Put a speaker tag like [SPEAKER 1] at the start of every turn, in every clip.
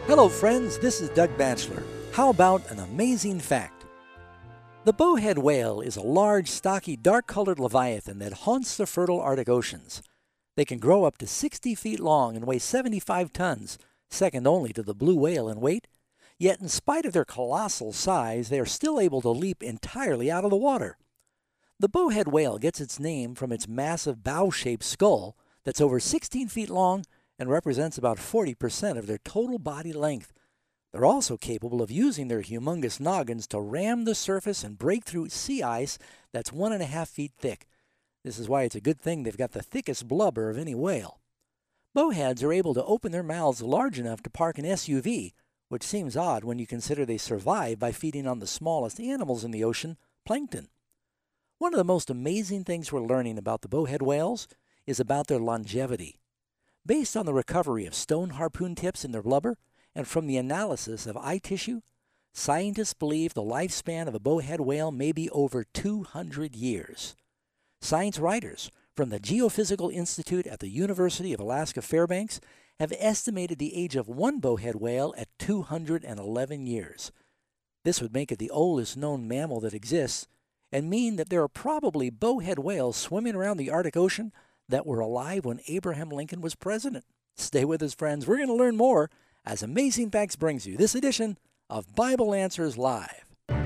[SPEAKER 1] Hello friends, this is Doug Batchelor. How about an amazing fact? The bowhead whale is a large, stocky, dark-colored leviathan that haunts the fertile Arctic oceans. They can grow up to 60 feet long and weigh 75 tons, second only to the blue whale in weight. Yet in spite of their colossal size, they are still able to leap entirely out of the water. The bowhead whale gets its name from its massive bow-shaped skull that's over 16 feet long and represents about 40% of their total body length. They're also capable of using their humongous noggins to ram the surface and break through sea ice that's 1.5 feet thick. This is why it's a good thing they've got the thickest blubber of any whale. Bowheads are able to open their mouths large enough to park an SUV, which seems odd when you consider they survive by feeding on the smallest animals in the ocean, plankton. One of the most amazing things we're learning about the bowhead whales is about their longevity. Based on the recovery of stone harpoon tips in their blubber and from the analysis of eye tissue, scientists believe the lifespan of a bowhead whale may be over 200 years. Science writers from the Geophysical Institute at the University of Alaska Fairbanks have estimated the age of one bowhead whale at 211 years. This would make it the oldest known mammal that exists and mean that there are probably bowhead whales swimming around the Arctic Ocean that were alive when Abraham Lincoln was president. Stay with us, friends. We're going to learn more as Amazing Facts brings you this edition of Bible Answers Live.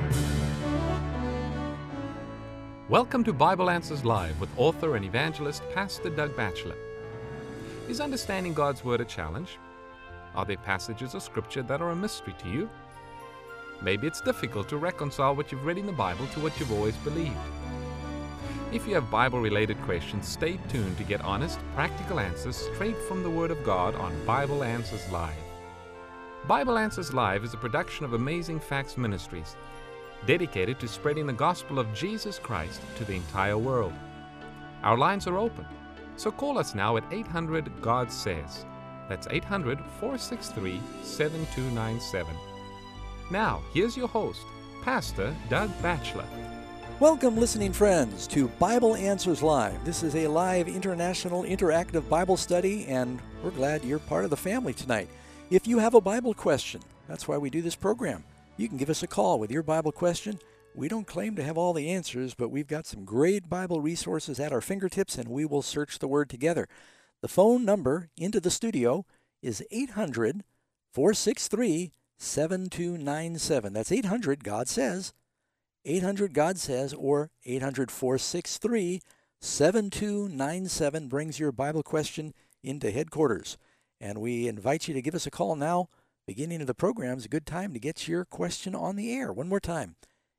[SPEAKER 2] Welcome to Bible Answers Live with author and evangelist Pastor Doug Batchelor. Is understanding God's Word a challenge? Are there passages of Scripture that are a mystery to you? Maybe it's difficult to reconcile what you've read in the Bible to what you've always believed. If you have Bible-related questions, stay tuned to get honest, practical answers straight from the Word of God on Bible Answers Live. Bible Answers Live is a production of Amazing Facts Ministries, dedicated to spreading the gospel of Jesus Christ to the entire world. Our lines are open, so call us now at 800-GOD-SAYS. That's 800-463-7297. Now, here's your host, Pastor Doug Batchelor.
[SPEAKER 1] Welcome, listening friends, to Bible Answers Live. This is a live international interactive Bible study, and we're glad you're part of the family tonight. If you have a Bible question, that's why we do this program. You can give us a call with your Bible question. We don't claim to have all the answers, but we've got some great Bible resources at our fingertips, and we will search the Word together. The phone number into the studio is 800-463-7297. That's 800-GOD-SAYS. 800-GOD-SAYS or 800-463-7297 brings your Bible question into headquarters. And we invite you to give us a call now. Beginning of the program is a good time to get your question on the air. One more time,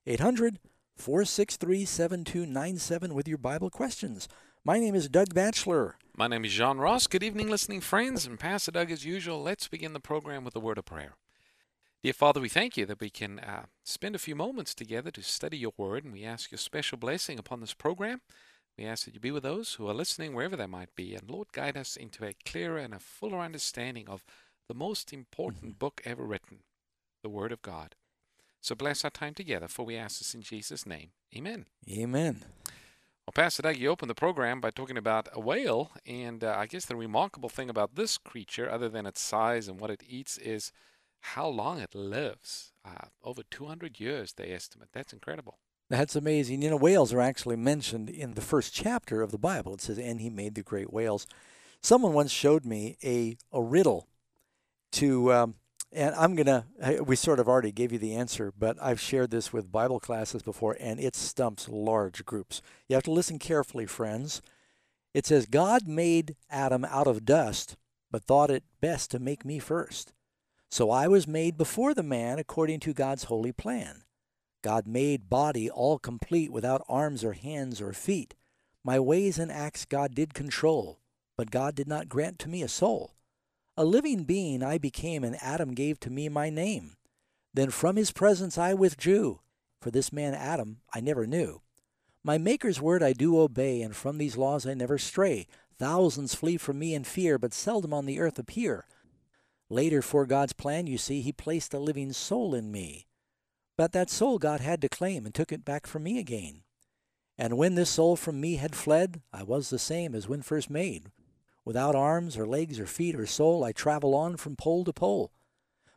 [SPEAKER 1] 800-463-7297 with your Bible questions. My name is Doug Batchelor.
[SPEAKER 3] My name is John Ross. Good evening, listening friends. And Pastor Doug, as usual, let's begin the program with a word of prayer. Dear Father, we thank you that we can spend a few moments together to study your word, and we ask your special blessing upon this program. We ask that you be with those who are listening wherever they might be, and Lord, guide us into a clearer and a fuller understanding of the most important book ever written, the Word of God. So bless our time together, for we ask this in Jesus' name. Amen.
[SPEAKER 1] Amen.
[SPEAKER 3] Well, Pastor Doug, you opened the program by talking about a whale, and I guess the remarkable thing about this creature, other than its size and what it eats, is how long it lives. Over 200 years, they estimate. That's incredible.
[SPEAKER 1] That's amazing. You know, whales are actually mentioned in the first chapter of the Bible. It says, and he made the great whales. Someone once showed me a riddle to, and we sort of already gave you the answer, but I've shared this with Bible classes before, and it stumps large groups. You have to listen carefully, friends. It says, God made Adam out of dust, but thought it best to make me first. So I was made before the man according to God's holy plan. God made body all complete without arms or hands or feet. My ways and acts God did control, but God did not grant to me a soul. A living being I became, and Adam gave to me my name. Then from his presence I withdrew, for this man Adam I never knew. My Maker's word I do obey, and from these laws I never stray. Thousands flee from me in fear, but seldom on the earth appear. Later, for God's plan, you see, he placed a living soul in me. But that soul God had to claim and took it back from me again. And when this soul from me had fled, I was the same as when first made. Without arms or legs or feet or soul, I travel on from pole to pole.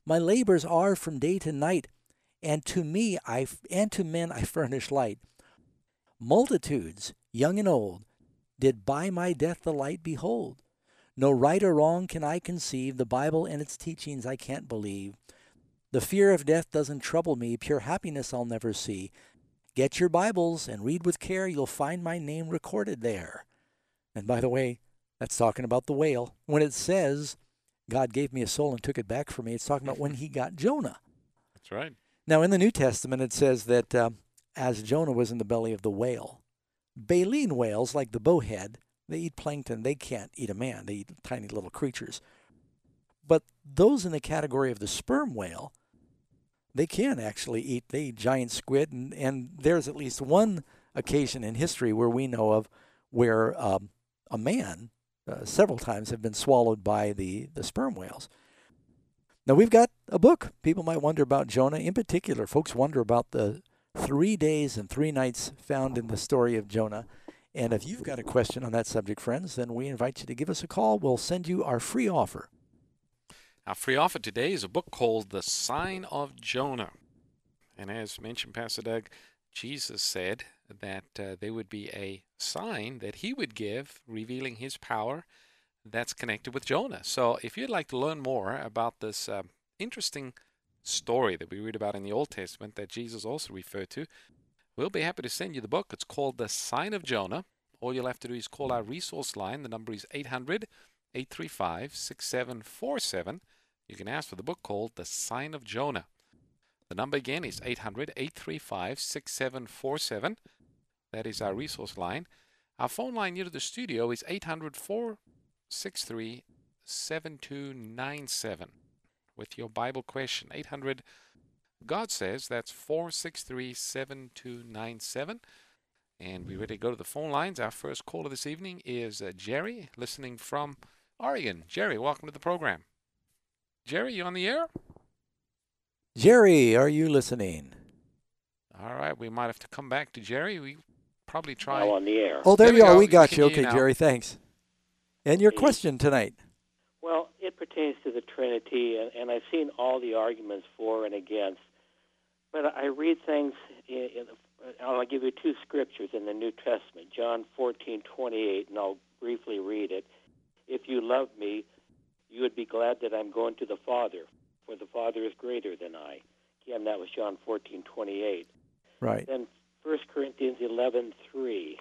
[SPEAKER 1] My labors are from day to night, and to men I furnish light. Multitudes, young and old, did by my death the light behold. No right or wrong can I conceive, the Bible and its teachings I can't believe. The fear of death doesn't trouble me, pure happiness I'll never see. Get your Bibles and read with care, you'll find my name recorded there. And by the way, that's talking about the whale. When it says, God gave me a soul and took it back from me, it's talking about when he got Jonah.
[SPEAKER 3] That's right.
[SPEAKER 1] Now, in the New Testament, it says that as Jonah was in the belly of the whale, baleen whales, like the bowhead, they eat plankton. They can't eat a man. They eat tiny little creatures. But those in the category of the sperm whale, they can actually eat. They eat giant squid, and there's at least one occasion in history where we know of where a man several times have been swallowed by the sperm whales. Now, we've got a book. People might wonder about Jonah. In particular, folks wonder about the 3 days and 3 nights found in the story of Jonah. And if you've got a question on that subject, friends, then we invite you to give us a call. We'll send you our free offer.
[SPEAKER 3] Our free offer today is a book called The Sign of Jonah. And as mentioned, Pastor Doug, Jesus said that there would be a sign that he would give revealing his power that's connected with Jonah. So if you'd like to learn more about this interesting story that we read about in the Old Testament that Jesus also referred to, we'll be happy to send you the book. It's called The Sign of Jonah. All you'll have to do is call our resource line. The number is 800-835-6747. You can ask for the book called The Sign of Jonah. The number again is 800-835-6747. That is our resource line. Our phone line near to the studio is 800-463-7297 with your Bible question. 800 God says, that's 463-7297. And we're ready to go to the phone lines. Our first caller this evening is Jerry, listening from Oregon. Jerry, welcome to the program. Jerry, you on the air?
[SPEAKER 1] Jerry, are you listening?
[SPEAKER 3] All right, we might have to come back to Jerry. We probably try.
[SPEAKER 4] Now on the air.
[SPEAKER 1] Oh, there
[SPEAKER 3] There
[SPEAKER 1] you
[SPEAKER 3] we
[SPEAKER 1] are.
[SPEAKER 3] go.
[SPEAKER 1] We got
[SPEAKER 3] We
[SPEAKER 1] you.
[SPEAKER 3] can hear
[SPEAKER 1] Okay,
[SPEAKER 3] you now.
[SPEAKER 1] Jerry, thanks. And your
[SPEAKER 4] Hey.
[SPEAKER 1] question tonight.
[SPEAKER 4] Well, it pertains to the Trinity, and I've seen all the arguments for and against. But I read things, I'll give you 2 scriptures in the New Testament, John 14:28, and I'll briefly read it. If you love me, you would be glad that I'm going to the Father, for the Father is greater than I. Again, that was John 14:28.
[SPEAKER 1] Right.
[SPEAKER 4] Then 1 Corinthians 11:3.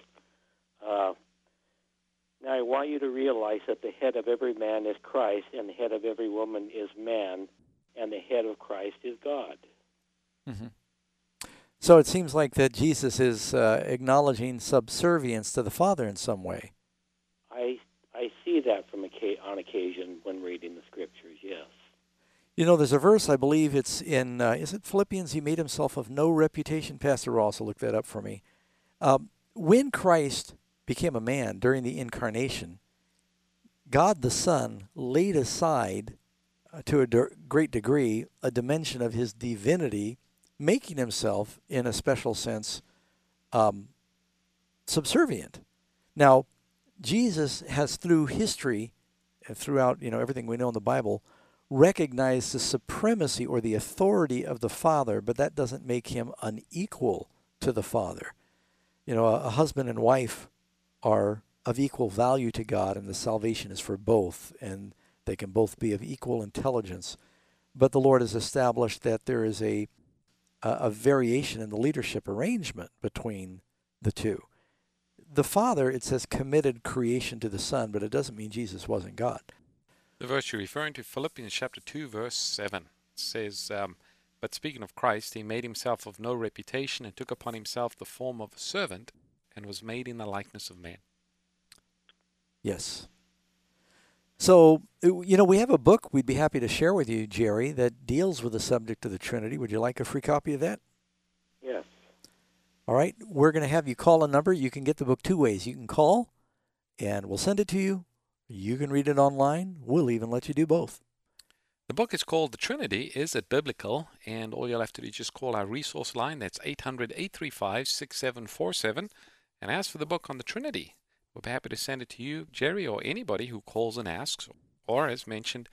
[SPEAKER 4] Now I want you to realize that the head of every man is Christ, and the head of every woman is man, and the head of Christ is God.
[SPEAKER 1] Mm-hmm. So it seems like that Jesus is acknowledging subservience to the Father in some way.
[SPEAKER 4] I see that on occasion when reading the Scriptures, yes.
[SPEAKER 1] You know, there's a verse, I believe it's in, is it Philippians? He made himself of no reputation. Pastor Ross will look that up for me. When Christ became a man during the incarnation, God the Son laid aside, to a great degree, a dimension of his divinity, making himself, in a special sense, subservient. Now, Jesus has, through history, and throughout everything we know in the Bible, recognized the supremacy or the authority of the Father, but that doesn't make him unequal to the Father. A husband and wife are of equal value to God, and the salvation is for both, and they can both be of equal intelligence. But the Lord has established that there is a variation in the leadership arrangement between the two. The Father, it says, committed creation to the Son, but it doesn't mean Jesus wasn't God.
[SPEAKER 3] The verse you're referring to, Philippians chapter 2, verse 7, says, but speaking of Christ, he made himself of no reputation and took upon himself the form of a servant and was made in the likeness of man.
[SPEAKER 1] Yes. So, we have a book we'd be happy to share with you, Jerry, that deals with the subject of the Trinity. Would you like a free copy of that?
[SPEAKER 4] Yes.
[SPEAKER 1] All right. We're going to have you call a number. You can get the book 2 ways. You can call, and we'll send it to you. You can read it online. We'll even let you do both.
[SPEAKER 3] The book is called The Trinity. Is it biblical? And all you'll have to do is just call our resource line. That's 800-835-6747 and ask for the book on the Trinity. We'll be happy to send it to you, Jerry, or anybody who calls and asks. Or, as mentioned,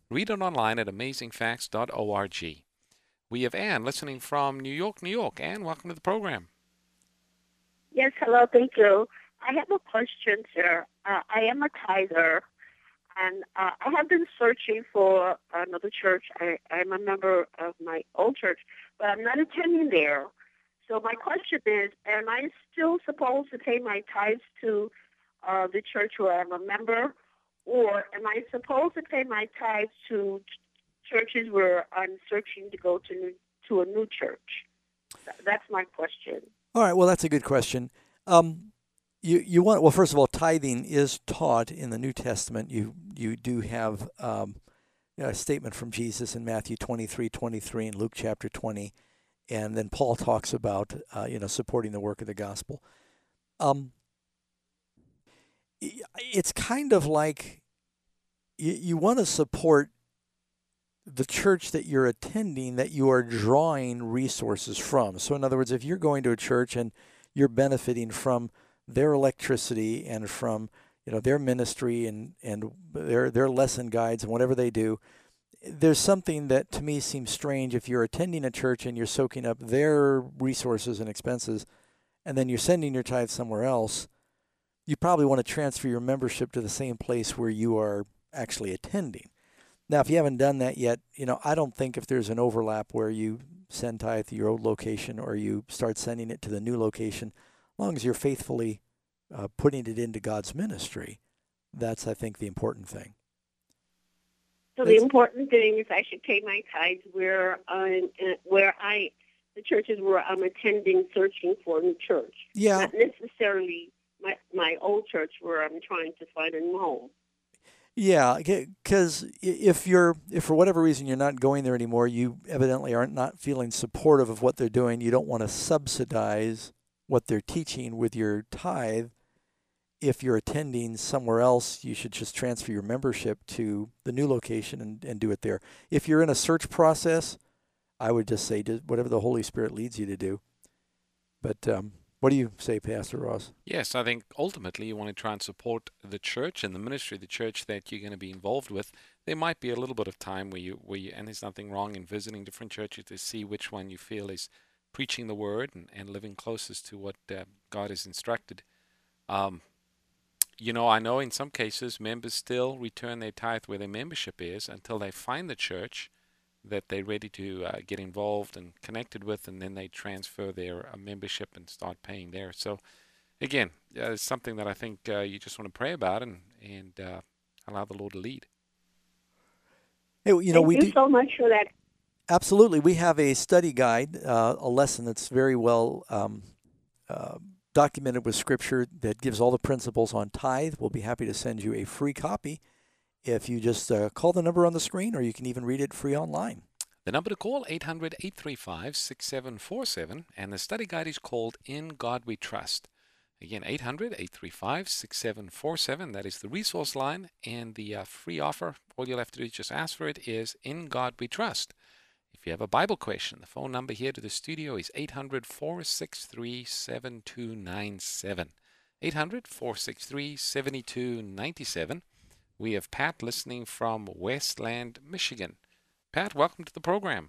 [SPEAKER 3] Read it online at amazingfacts.org. We have Ann listening from New York, New York. Ann, welcome to the program.
[SPEAKER 5] Yes, hello, thank you. I have a question, sir. I am a tither, and I have been searching for another church. I'm a member of my old church, but I'm not attending there. So my question is, am I still supposed to pay my tithes to the church where I'm a member, or am I supposed to pay my tithes to churches where I'm searching to go to a new church? That's my question.
[SPEAKER 1] All right, well, that's a good question. You want, well, first of all, tithing is taught in the New Testament. You do have a statement from Jesus in Matthew 23:23 and Luke chapter 20, and then Paul talks about supporting the work of the gospel. It's kind of like you want to support the church that you're attending, that you are drawing resources from. So in other words, if you're going to a church and you're benefiting from their electricity and from their ministry and their lesson guides and whatever they do, there's something that to me seems strange if you're attending a church and you're soaking up their resources and expenses, and then you're sending your tithe somewhere else. You probably want to transfer your membership to the same place where you are actually attending. Now, if you haven't done that yet, I don't think if there's an overlap where you send tithe to your old location or you start sending it to the new location, as long as you're faithfully putting it into God's ministry, that's, I think, the important thing.
[SPEAKER 5] So the important thing is I should pay my tithes where the churches where I'm attending, searching for a new church.
[SPEAKER 1] Yeah.
[SPEAKER 5] Not necessarily my old church where I'm trying to find a new home.
[SPEAKER 1] Yeah, because if for whatever reason you're not going there anymore, you evidently are not feeling supportive of what they're doing. You don't want to subsidize what they're teaching with your tithe. If you're attending somewhere else, you should just transfer your membership to the new location and do it there. If you're in a search process, I would just say whatever the Holy Spirit leads you to do. But what do you say, Pastor Ross?
[SPEAKER 3] Yes, I think ultimately you want to try and support the church and the ministry of the church that you're going to be involved with. There might be a little bit of time where you and there's nothing wrong in visiting different churches to see which one you feel is preaching the word and living closest to what God has instructed. I know in some cases members still return their tithe where their membership is until they find the church that they're ready to get involved and connected with, and then they transfer their membership and start paying there. So, again, it's something that I think you just want to pray about and allow the Lord to lead.
[SPEAKER 1] Hey,
[SPEAKER 5] Thank you so much for that.
[SPEAKER 1] Absolutely. We have a study guide, a lesson that's very well documented with Scripture that gives all the principles on tithe. We'll be happy to send you a free copy if you just call the number on the screen, or you can even read it free online.
[SPEAKER 3] The number to call, 800-835-6747, and the study guide is called In God We Trust. Again, 800-835-6747. That is the resource line, and the free offer, all you'll have to do is just ask for it, is In God We Trust. If you have a Bible question, the phone number here to the studio is 800-463-7297. 800-463-7297. We have Pat listening from Westland, Michigan. Pat, welcome to the program.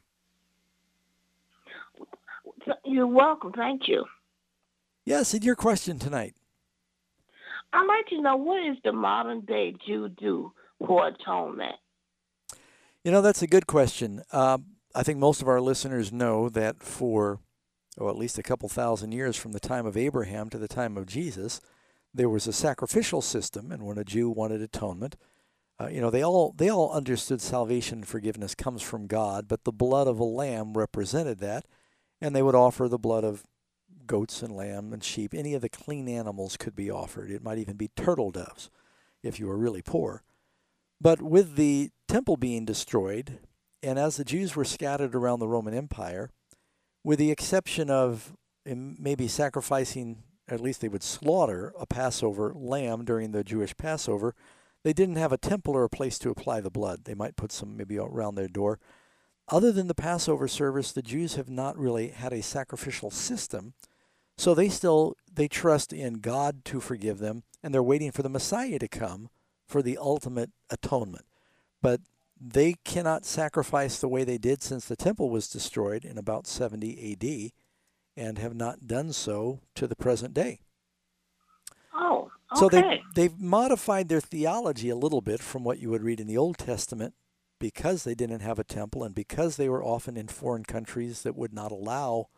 [SPEAKER 6] You're welcome. Thank you.
[SPEAKER 1] Yes, and your question tonight.
[SPEAKER 6] I'd like to know, what is the modern day Jew do for atonement?
[SPEAKER 1] That's a good question. I think most of our listeners know that for, at least a couple thousand years from the time of Abraham to the time of Jesus, there was a sacrificial system, and when a Jew wanted atonement, they all understood salvation and forgiveness comes from God, but the blood of a lamb represented that, and they would offer the blood of goats and lamb and sheep. Any of the clean animals could be offered. It might even be turtle doves if you were really poor. But with the temple being destroyed, and as the Jews were scattered around the Roman Empire, with the exception of maybe sacrificing, at least they would slaughter a Passover lamb during the Jewish Passover, they didn't have a temple or a place to apply the blood. They might put some maybe around their door. Other than the Passover service, the Jews have not really had a sacrificial system, so they trust in God to forgive them, and they're waiting for the Messiah to come for the ultimate atonement. But they cannot sacrifice the way they did since the temple was destroyed in about 70 A.D. and have not done so to the present day.
[SPEAKER 6] Oh, okay.
[SPEAKER 1] So they've modified their theology a little bit from what you would read in the Old Testament because they didn't have a temple and because they were often in foreign countries that would not allow,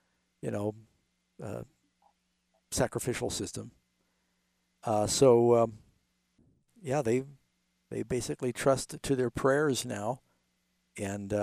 [SPEAKER 1] sacrificial system. They basically trust to their prayers now, and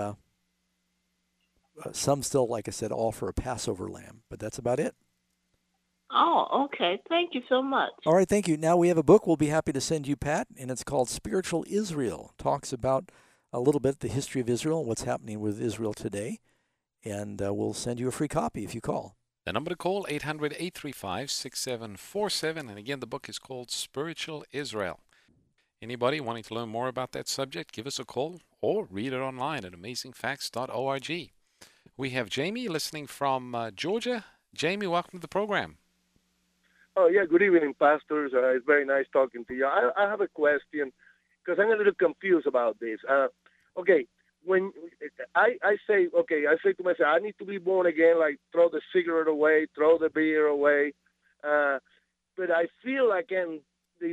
[SPEAKER 1] some still, like I said, offer a Passover lamb, but that's about it.
[SPEAKER 6] Oh, okay. Thank you so much.
[SPEAKER 1] All right, thank you. Now we have a book we'll be happy to send you, Pat, and it's called Spiritual Israel. Talks about a little bit the history of Israel and what's happening with Israel today, and we'll send you a free copy if you call.
[SPEAKER 3] The number to call, 800-835-6747, and again, the book is called Spiritual Israel. Anybody wanting to learn more about that subject, give us a call or read it online at amazingfacts.org. We have Jamie listening from Georgia. Jamie, welcome to the program.
[SPEAKER 7] Oh, yeah, good evening, pastors. It's very nice talking to you. I have a question because I'm a little confused about this. Okay, when I say to myself, I need to be born again, like throw the cigarette away, throw the beer away. But I feel like do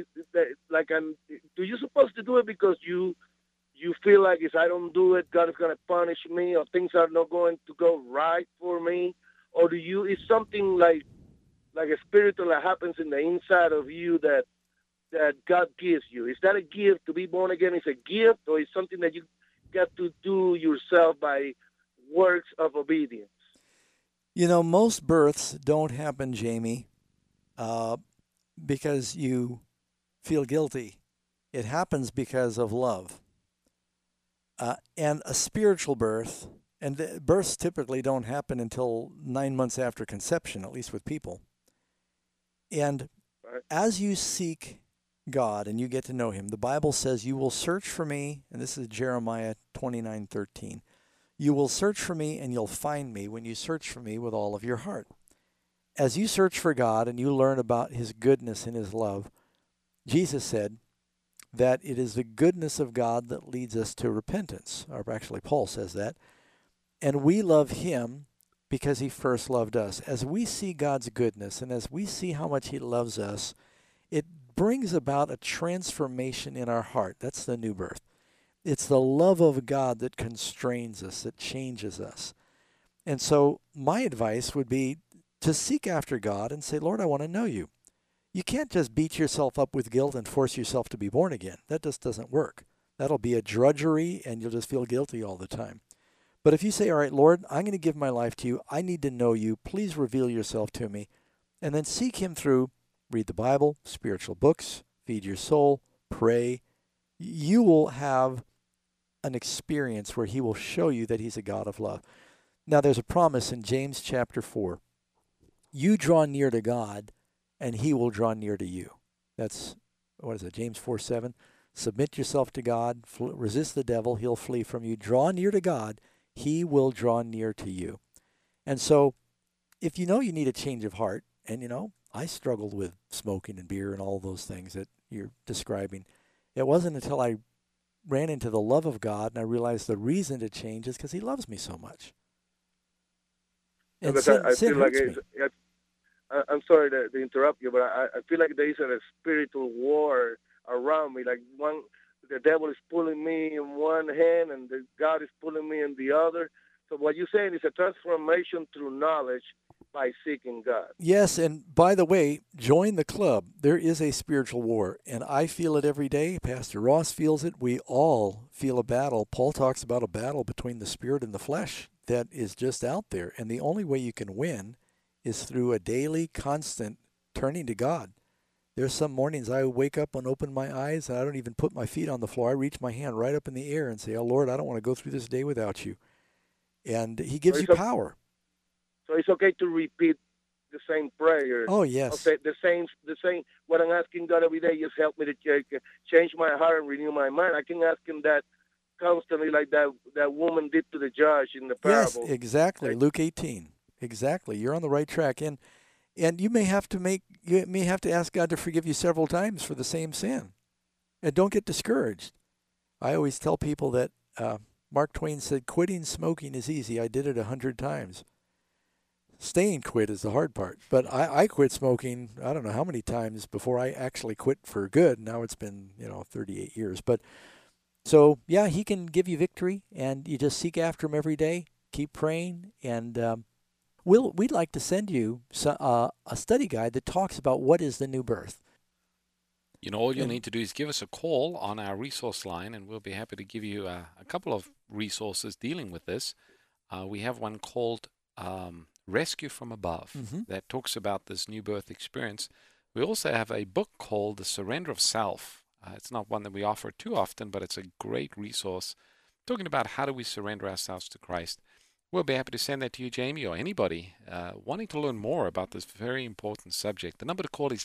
[SPEAKER 7] you supposed to do it because you feel like if I don't do it, God is going to punish me or things are not going to go right for me? Or it's something like a spiritual that happens in the inside of you that God gives you? Is that a gift to be born again? Is a gift, or is something that you got to do yourself by works of obedience?
[SPEAKER 1] Most births don't happen, Jamie, because you feel guilty. It happens because of love. And a spiritual birth, and the births typically don't happen until 9 months after conception, at least with people. And as you seek God and you get to know him, the Bible says you will search for me, and this is Jeremiah 29:13. You will search for me and you'll find me when you search for me with all of your heart. As you search for God and you learn about his goodness and his love, Jesus said that it is the goodness of God that leads us to repentance. Or actually, Paul says that. And we love him because he first loved us. As we see God's goodness and as we see how much he loves us, it brings about a transformation in our heart. That's the new birth. It's the love of God that constrains us, that changes us. And so my advice would be to seek after God and say, Lord, I want to know you. You can't just beat yourself up with guilt and force yourself to be born again. That just doesn't work. That'll be a drudgery and you'll just feel guilty all the time. But if you say, all right, Lord, I'm going to give my life to you. I need to know you. Please reveal yourself to me. And then seek him through, read the Bible, spiritual books, feed your soul, pray. You will have an experience where he will show you that he's a God of love. Now, there's a promise in James chapter 4. You draw near to God, and he will draw near to you. That's, James 4:7. Submit yourself to God, resist the devil, he'll flee from you. Draw near to God, he will draw near to you. And so, if you know you need a change of heart, and I struggled with smoking and beer and all those things that you're describing. It wasn't until I ran into the love of God and I realized the reason to change is because he loves me so much. And sin hurts me.
[SPEAKER 7] I'm sorry to interrupt you, but I feel like there is a spiritual war around me. Like the devil is pulling me in one hand and God is pulling me in the other. So what you're saying is a transformation through knowledge by seeking God.
[SPEAKER 1] Yes, and by the way, join the club. There is a spiritual war, and I feel it every day. Pastor Ross feels it. We all feel a battle. Paul talks about a battle between the spirit and the flesh that is just out there, and the only way you can win is through a daily, constant turning to God. There's some mornings I wake up and open my eyes, and I don't even put my feet on the floor. I reach my hand right up in the air and say, oh, Lord, I don't want to go through this day without you. And he gives you power.
[SPEAKER 7] So it's okay to repeat the same prayer.
[SPEAKER 1] Oh, yes.
[SPEAKER 7] Okay, the same. What I'm asking God every day is help me to change my heart and renew my mind. I can ask him that constantly, like that woman did to the judge in the parable.
[SPEAKER 1] Yes, exactly. Luke 18. Exactly. You're on the right track. And you may have to ask God to forgive you several times for the same sin. And don't get discouraged. I always tell people that Mark Twain said, quitting smoking is easy. I did it 100 times. Staying quit is the hard part. But I quit smoking, I don't know how many times before I actually quit for good. Now it's been, 38 years. But so, yeah, he can give you victory, and you just seek after him every day. Keep praying, and we'd like to send you a study guide that talks about what is the new birth.
[SPEAKER 3] All you'll need to do is give us a call on our resource line, and we'll be happy to give you a couple of resources dealing with this. We have one called Rescue from Above that talks about this new birth experience. We also have a book called The Surrender of Self. It's not one that we offer too often, but it's a great resource talking about how do we surrender ourselves to Christ. We'll be happy to send that to you, Jamie, or anybody wanting to learn more about this very important subject. The number to call is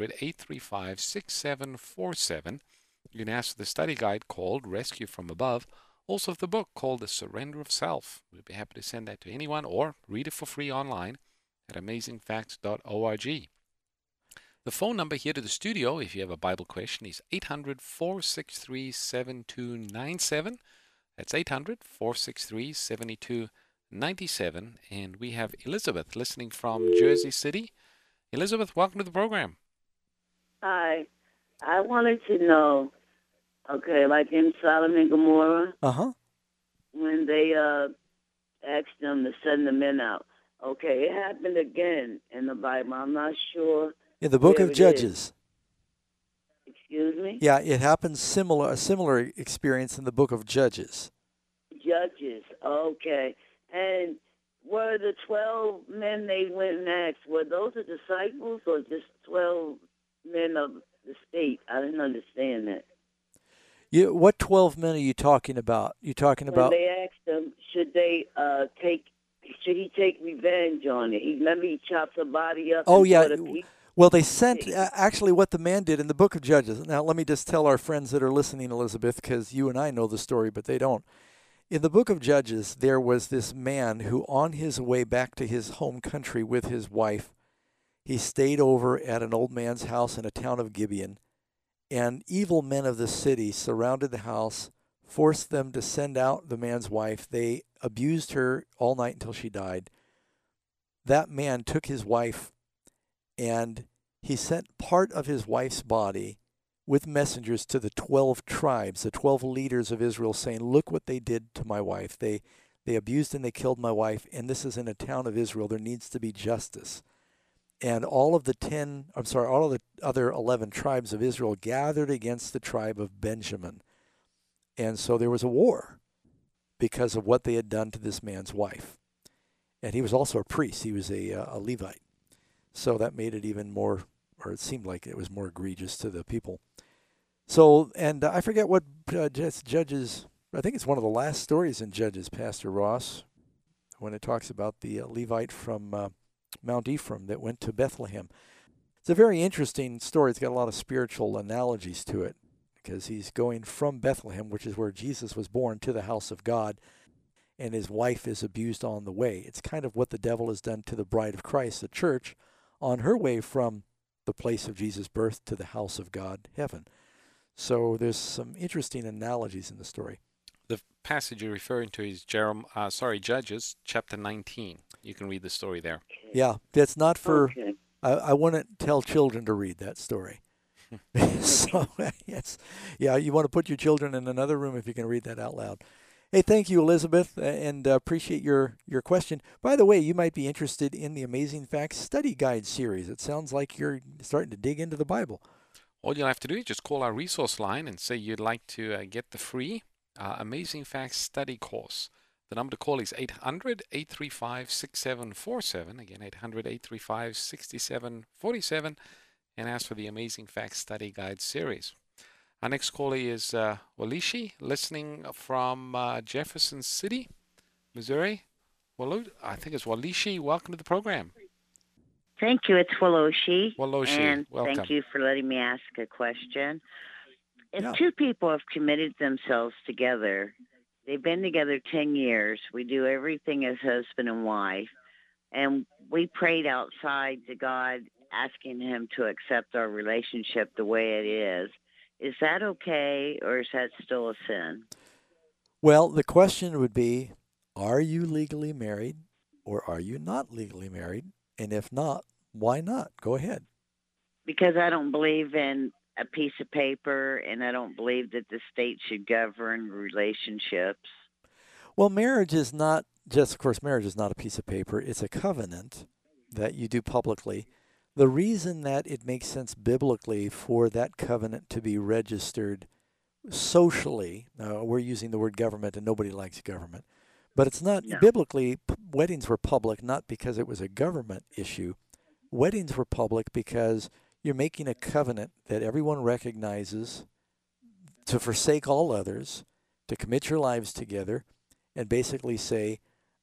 [SPEAKER 3] 800-835-6747. You can ask for the study guide called Rescue from Above, also the book called The Surrender of Self. We'll be happy to send that to anyone or read it for free online at amazingfacts.org. The phone number here to the studio, if you have a Bible question, is 800-463-7297. That's 800-463-7297. And we have Elizabeth listening from Jersey City. Elizabeth, welcome to the program.
[SPEAKER 6] Hi. I wanted to know, like in Sodom and Gomorrah, when they asked them to send the men out. Okay, it happened again in the Bible. I'm not sure.
[SPEAKER 1] In the book of Judges.
[SPEAKER 6] Excuse me?
[SPEAKER 1] Yeah, it happens a similar experience in the book of Judges.
[SPEAKER 6] Judges, okay. And were the 12 men they went and asked, were those the disciples or just 12 men of the state? I didn't understand that.
[SPEAKER 1] What 12 men are you talking about? When
[SPEAKER 6] they asked him, should he take revenge on it? Remember he chopped the body up?
[SPEAKER 1] Oh, yeah. Well, they sent, actually what the man did in the book of Judges. Now, let me just tell our friends that are listening, Elizabeth, because you and I know the story, but they don't. In the book of Judges, there was this man who, on his way back to his home country with his wife, he stayed over at an old man's house in a town of Gibeon, and evil men of the city surrounded the house, forced them to send out the man's wife. They abused her all night until she died. That man took his wife, and he sent part of his wife's body with messengers to the 12 tribes, the 12 leaders of Israel, saying, look what they did to my wife. They abused and they killed my wife, and this is in a town of Israel. There needs to be justice. And all of the other 11 tribes of Israel gathered against the tribe of Benjamin. And so there was a war because of what they had done to this man's wife. And he was also a priest. He was a Levite. So that made it even more, or it seemed like it was more egregious to the people. So, and I forget what Judges, I think it's one of the last stories in Judges, Pastor Ross, when it talks about the Levite from Mount Ephraim that went to Bethlehem. It's a very interesting story. It's got a lot of spiritual analogies to it because he's going from Bethlehem, which is where Jesus was born, to the house of God, and his wife is abused on the way. It's kind of what the devil has done to the bride of Christ, the church, on her way from the place of Jesus' birth to the house of God, heaven. So there's some interesting analogies in the story.
[SPEAKER 3] The passage you're referring to is Judges chapter 19. You can read the story there.
[SPEAKER 1] Yeah, that's not for, I wouldn't tell children to read that story. So, yes, yeah, you want to put your children in another room if you can read that out loud. Hey, thank you, Elizabeth, and appreciate your question. By the way, you might be interested in the Amazing Facts Study Guide series. It sounds like you're starting to dig into the Bible.
[SPEAKER 3] All you'll have to do is just call our resource line and say you'd like to get the free Amazing Facts Study course. The number to call is 800-835-6747. Again, 800-835-6747, and ask for the Amazing Facts Study Guide series. Our next caller is Walishi, listening from Jefferson City, Missouri. I think it's Walishi. Welcome to the program.
[SPEAKER 8] Thank you. It's Waloshi.
[SPEAKER 3] And
[SPEAKER 8] welcome. Thank you for letting me ask a question. If two people have committed themselves together, they've been together 10 years, we do everything as husband and wife, and we prayed outside to God asking him to accept our relationship the way it is. Is that okay, or is that still a sin?
[SPEAKER 1] Well, the question would be, are you legally married or are you not legally married? And if not, why not? Go ahead.
[SPEAKER 8] Because I don't believe in a piece of paper, and I don't believe that the state should govern relationships.
[SPEAKER 1] Well, marriage is not just, of course, marriage is not a piece of paper. It's a covenant that you do publicly. The reason that it makes sense biblically for that covenant to be registered socially, we're using the word government and nobody likes government, but it's not biblically. Weddings were public not because it was a government issue. Weddings were public because you're making a covenant that everyone recognizes to forsake all others, to commit your lives together, and basically say,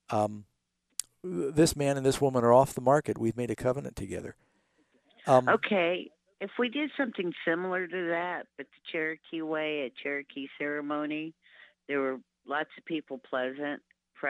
[SPEAKER 1] this man and this woman are off the market. We've made a covenant together.
[SPEAKER 8] Okay, if we did something similar to that, but the Cherokee way, a Cherokee ceremony, there were lots of people present,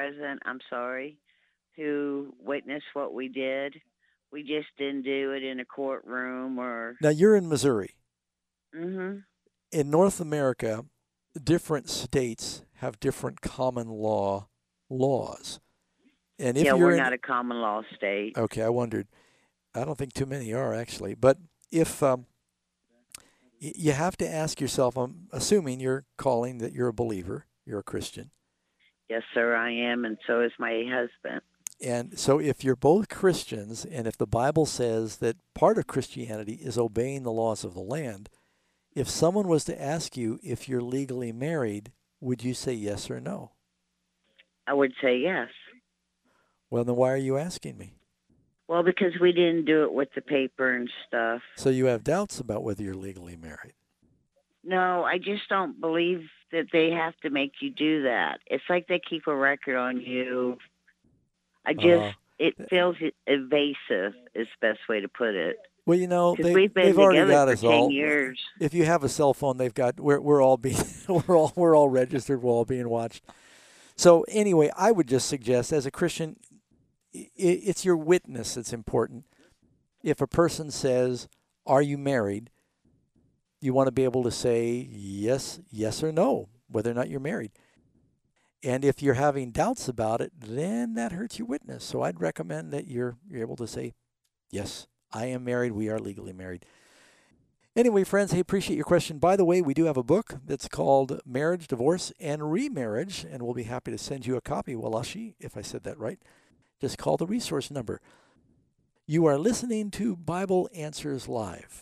[SPEAKER 8] who witnessed what we did. We just didn't do it in a courtroom or...
[SPEAKER 1] Now, you're in Missouri.
[SPEAKER 8] Mm-hmm.
[SPEAKER 1] In North America, different states have different common law laws. And if
[SPEAKER 8] we're not a common law state.
[SPEAKER 1] Okay, I wondered. I don't think too many are, actually. But if you have to ask yourself, I'm assuming you're calling that you're a believer, you're a Christian.
[SPEAKER 8] Yes, sir, I am, and so is my husband.
[SPEAKER 1] And so if you're both Christians, and if the Bible says that part of Christianity is obeying the laws of the land, if someone was to ask you if you're legally married, would you say yes or no?
[SPEAKER 8] I would say yes.
[SPEAKER 1] Well, then why are you asking me?
[SPEAKER 8] Well, because we didn't do it with the paper and stuff.
[SPEAKER 1] So you have doubts about whether you're legally married?
[SPEAKER 8] No, I just don't believe that they have to make you do that. It's like they keep a record on you. It feels evasive is the best way to put it.
[SPEAKER 1] Well, they've already got us all.
[SPEAKER 8] 10 years.
[SPEAKER 1] If you have a cell phone, we're all being we're all registered. We're all being watched. So anyway, I would just suggest, as a Christian, it's your witness that's important. If a person says, "Are you married?" you want to be able to say yes or no, whether or not you're married. And if you're having doubts about it, then that hurts your witness. So I'd recommend that you're able to say, yes, I am married. We are legally married. Anyway, friends, I appreciate your question. By the way, we do have a book that's called Marriage, Divorce, and Remarriage, and we'll be happy to send you a copy. Walashi, if I said that right. Just call the resource number. You are listening to Bible Answers Live.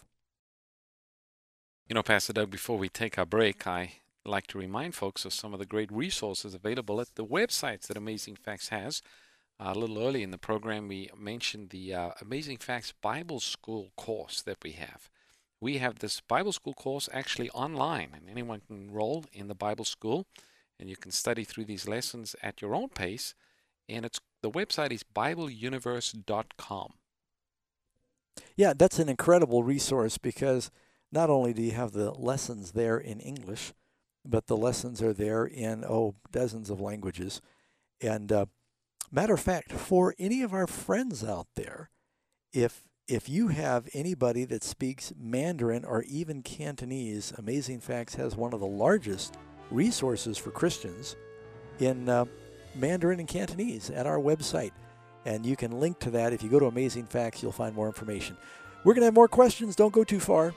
[SPEAKER 3] Pastor Doug, before we take our break, I like to remind folks of some of the great resources available at the websites that Amazing Facts has. A little early in the program, we mentioned the Amazing Facts Bible School course that we have. We have this Bible School course actually online, and anyone can enroll in the Bible School, and you can study through these lessons at your own pace. And the website is BibleUniverse.com.
[SPEAKER 1] Yeah, that's an incredible resource because not only do you have the lessons there in English, but the lessons are there in, dozens of languages. And matter of fact, for any of our friends out there, if you have anybody that speaks Mandarin or even Cantonese, Amazing Facts has one of the largest resources for Christians in Mandarin and Cantonese at our website. And you can link to that. If you go to Amazing Facts, you'll find more information. We're going to have more questions. Don't go too far.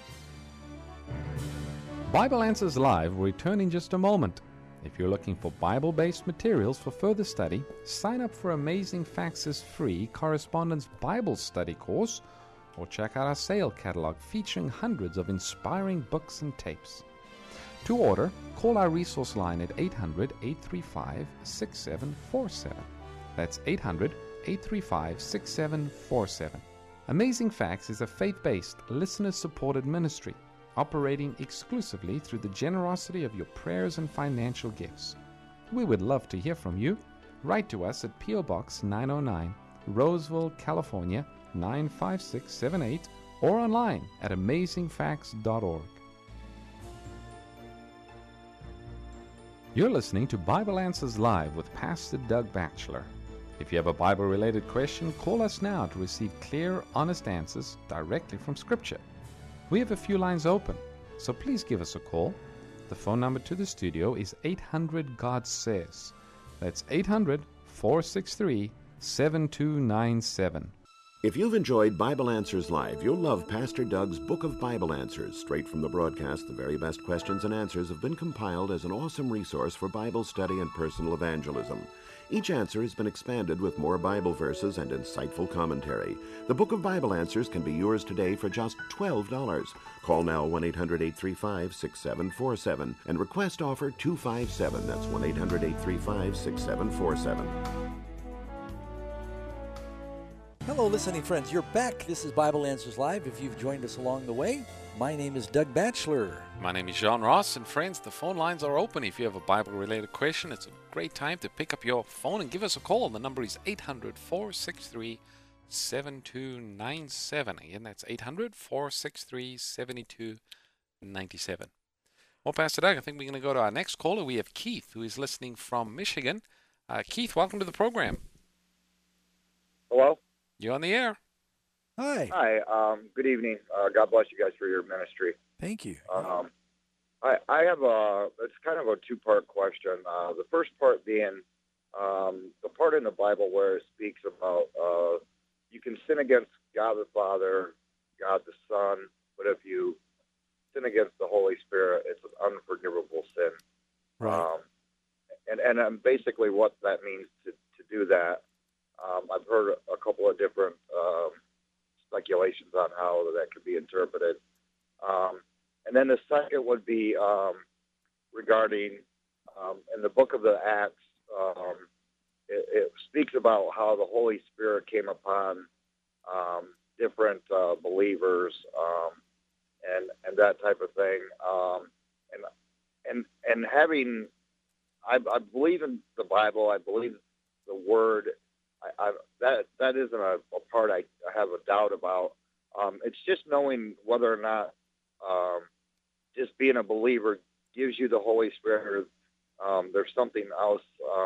[SPEAKER 2] Bible Answers Live will return in just a moment. If you're looking for Bible-based materials for further study, sign up for Amazing Facts' free Correspondence Bible Study course, or check out our sale catalog featuring hundreds of inspiring books and tapes. To order, call our resource line at 800-835-6747. That's 800-835-6747. Amazing Facts is a faith-based, listener-supported ministry operating exclusively through the generosity of your prayers and financial gifts. We would love to hear from you. Write to us at P.O. Box 909, Roseville, California 95678, or online at amazingfacts.org. You're listening to Bible Answers Live with Pastor Doug Batchelor. If you have a Bible-related question, call us now to receive clear, honest answers directly from Scripture. We have a few lines open. So please give us a call. The phone number to the studio is 800 God Says. That's 800-463-7297.
[SPEAKER 9] If you've enjoyed Bible Answers Live, you'll love Pastor Doug's Book of Bible Answers. Straight from the broadcast, the very best questions and answers have been compiled as an awesome resource for Bible study and personal evangelism. Each answer has been expanded with more Bible verses and insightful commentary. The Book of Bible Answers can be yours today for just $12. Call now 1-800-835-6747 and request offer 257. That's 1-800-835-6747.
[SPEAKER 1] Hello, listening friends. You're back. This is Bible Answers Live. If you've joined us along the way, my name is Doug Batchelor.
[SPEAKER 3] My name is John Ross, and friends, the phone lines are open. If you have a Bible-related question, it's a great time to pick up your phone and give us a call. The number is 800-463-7297. Again, that's 800-463-7297. Well, Pastor Doug, I think we're going to go to our next caller. We have Keith, who is listening from Michigan. Keith, welcome to the program.
[SPEAKER 10] Hello?
[SPEAKER 3] You're on the air.
[SPEAKER 1] Hi.
[SPEAKER 10] Hi. Good evening. God bless you guys for your ministry.
[SPEAKER 1] Thank you.
[SPEAKER 10] I have it's kind of a two-part question. The first part being the part in the Bible where it speaks about you can sin against God the Father, God the Son, but if you sin against the Holy Spirit, it's an unforgivable sin.
[SPEAKER 1] Right.
[SPEAKER 10] And basically what that means to do that. I've heard a couple of different speculations on how that could be interpreted. And then the second would be regarding, in the book of the Acts, it speaks about how the Holy Spirit came upon different believers and that type of thing. And having, I believe in the Bible, I believe the Word. That isn't a part I have a doubt about. It's just knowing whether or not just being a believer gives you the Holy Spirit. There's something else,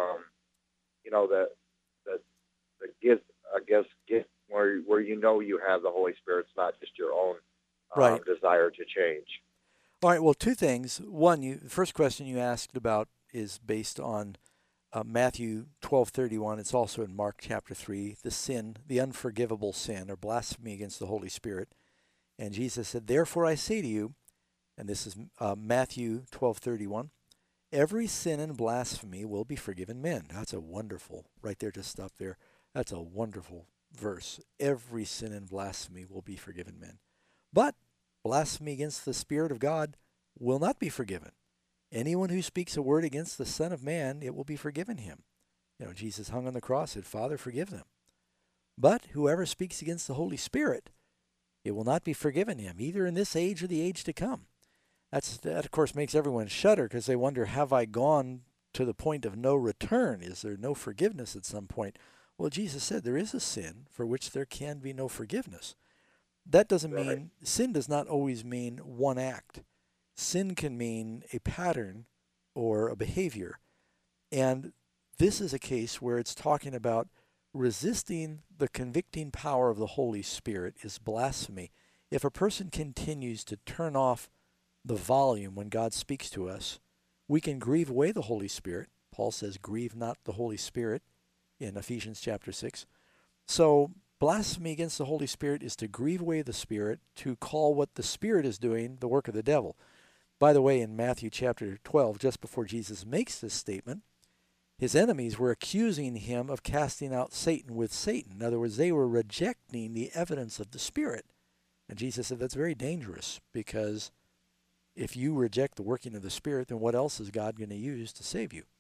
[SPEAKER 10] that gives, I guess, where you know you have the Holy Spirit. It's not just your own desire to change.
[SPEAKER 1] All right. Well, two things. One, the first question you asked about is based on Matthew 12:31. It's also in Mark chapter 3. The sin, the unforgivable sin, or blasphemy against the Holy Spirit. And Jesus said, "Therefore I say to you," and this is Matthew 12:31, "every sin and blasphemy will be forgiven men." That's a wonderful, right there, just stop there. That's a wonderful verse. Every sin and blasphemy will be forgiven men. But blasphemy against the Spirit of God will not be forgiven. Anyone who speaks a word against the Son of Man, it will be forgiven him. Jesus hung on the cross, said, "Father, forgive them." But whoever speaks against the Holy Spirit, it will not be forgiven him, either in this age or the age to come. That, of course, makes everyone shudder because they wonder, have I gone to the point of no return? Is there no forgiveness at some point? Well, Jesus said there is a sin for which there can be no forgiveness. That doesn't mean, sin does not always mean one act. Sin can mean a pattern or a behavior. And this is a case where it's talking about resisting the convicting power of the Holy Spirit is blasphemy. If a person continues to turn off the volume when God speaks to us, we can grieve away the Holy Spirit. Paul says, "Grieve not the Holy Spirit" in Ephesians chapter 6. So blasphemy against the Holy Spirit is to grieve away the Spirit, to call what the Spirit is doing the work of the devil. By the way, in Matthew chapter 12, just before Jesus makes this statement, his enemies were accusing him of casting out Satan with Satan. In other words, they were rejecting the evidence of the Spirit. And Jesus said that's very dangerous, because if you reject the working of the Spirit, then what else is God going to use to save you?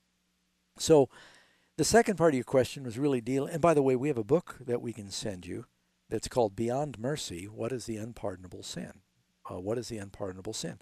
[SPEAKER 1] So the second part of your question was really and by the way, we have a book that we can send you that's called Beyond Mercy, What is the Unpardonable Sin? What is the unpardonable sin?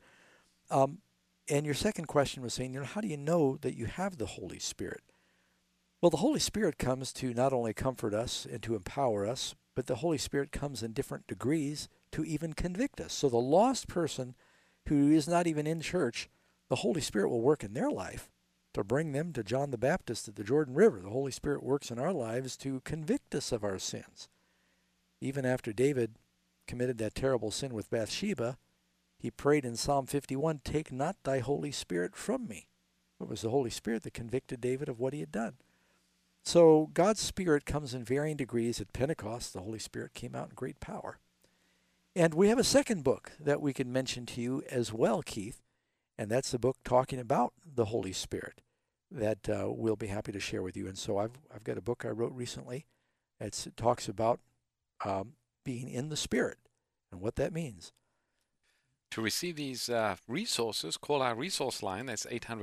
[SPEAKER 1] And your second question was saying, how do you know that you have the Holy Spirit? Well, the Holy Spirit comes to not only comfort us and to empower us, but the Holy Spirit comes in different degrees to even convict us. So the lost person who is not even in church, the Holy Spirit will work in their life to bring them to John the Baptist at the Jordan River. The Holy Spirit works in our lives to convict us of our sins. Even after David committed that terrible sin with Bathsheba, he prayed in Psalm 51, "Take not thy Holy Spirit from me." It was the Holy Spirit that convicted David of what he had done. So God's Spirit comes in varying degrees. At Pentecost, the Holy Spirit came out in great power. And we have a second book that we can mention to you as well, Keith, and that's the book talking about the Holy Spirit that we'll be happy to share with you. And so I've got a book I wrote recently. It talks about being in the Spirit and what that means.
[SPEAKER 3] To receive these resources, call our resource line. That's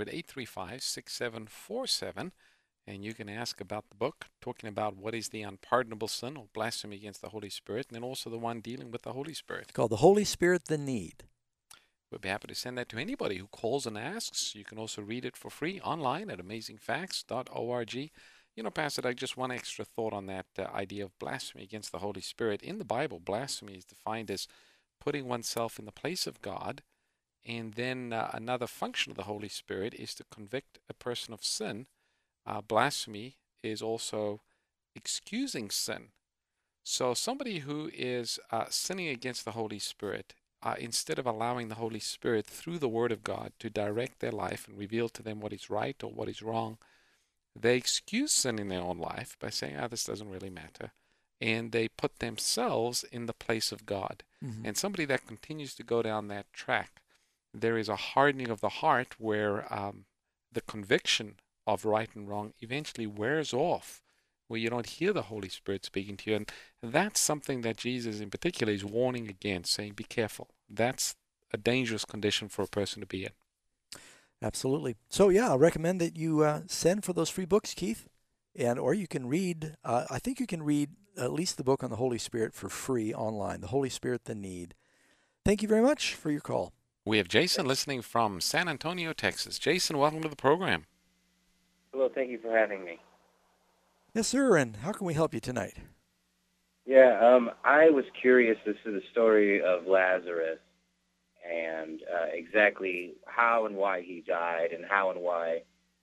[SPEAKER 3] 800-835-6747. And you can ask about the book, talking about what is the unpardonable sin or blasphemy against the Holy Spirit, and then also the one dealing with the Holy Spirit.
[SPEAKER 1] It's called The Holy Spirit, the Need.
[SPEAKER 3] We'll be happy to send that to anybody who calls and asks. You can also read it for free online at amazingfacts.org. You know, Pastor Doug, just one extra thought on that idea of blasphemy against the Holy Spirit. In the Bible, blasphemy is defined as putting oneself in the place of God, and then another function of the Holy Spirit is to convict a person of sin. Blasphemy is also excusing sin. So somebody who is sinning against the Holy Spirit, instead of allowing the Holy Spirit through the Word of God to direct their life and reveal to them what is right or what is wrong, they excuse sin in their own life by saying, this doesn't really matter. And they put themselves in the place of God. Mm-hmm. And somebody that continues to go down that track, there is a hardening of the heart where the conviction of right and wrong eventually wears off, where you don't hear the Holy Spirit speaking to you. And that's something that Jesus in particular is warning against, saying, be careful. That's a dangerous condition for a person to be in.
[SPEAKER 1] Absolutely. So, yeah, I recommend that you send for those free books, Keith, or you can read, I think you can read at least the book on the Holy Spirit for free online, The Holy Spirit, the Need. Thank you very much for your call.
[SPEAKER 3] We have Jason listening from San Antonio, Texas. Jason, welcome to the program.
[SPEAKER 11] Hello, thank you for having me.
[SPEAKER 1] Yes, sir, and how can we help you tonight?
[SPEAKER 11] Yeah, I was curious as to the story of Lazarus and exactly how and why he died and how and why.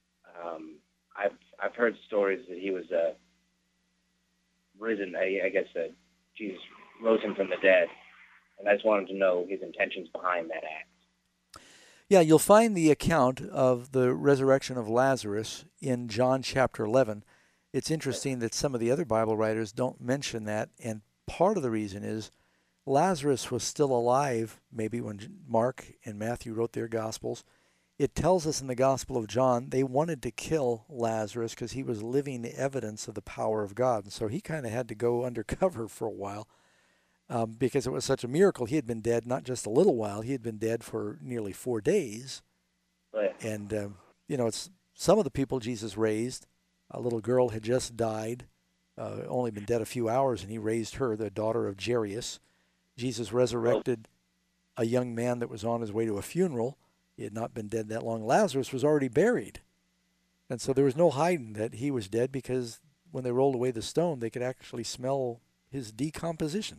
[SPEAKER 11] I've heard stories that he was risen, I guess Jesus rose him from the dead, and I just wanted to know his intentions behind that act.
[SPEAKER 1] Yeah, you'll find the account of the resurrection of Lazarus in John chapter 11. It's interesting that some of the other Bible writers don't mention that, and part of the reason is Lazarus was still alive maybe when Mark and Matthew wrote their Gospels. It tells us in the Gospel of John they wanted to kill Lazarus because he was living evidence of the power of God. And so he kind of had to go undercover for a while because it was such a miracle. He had been dead not just a little while. He had been dead for nearly 4 days.
[SPEAKER 11] Right.
[SPEAKER 1] And, it's some of the people Jesus raised. A little girl had just died, only been dead a few hours, and he raised her, the daughter of Jairus. Jesus resurrected a young man that was on his way to a funeral. He had not been dead that long. Lazarus was already buried. And so there was no hiding that he was dead because when they rolled away the stone, they could actually smell his decomposition.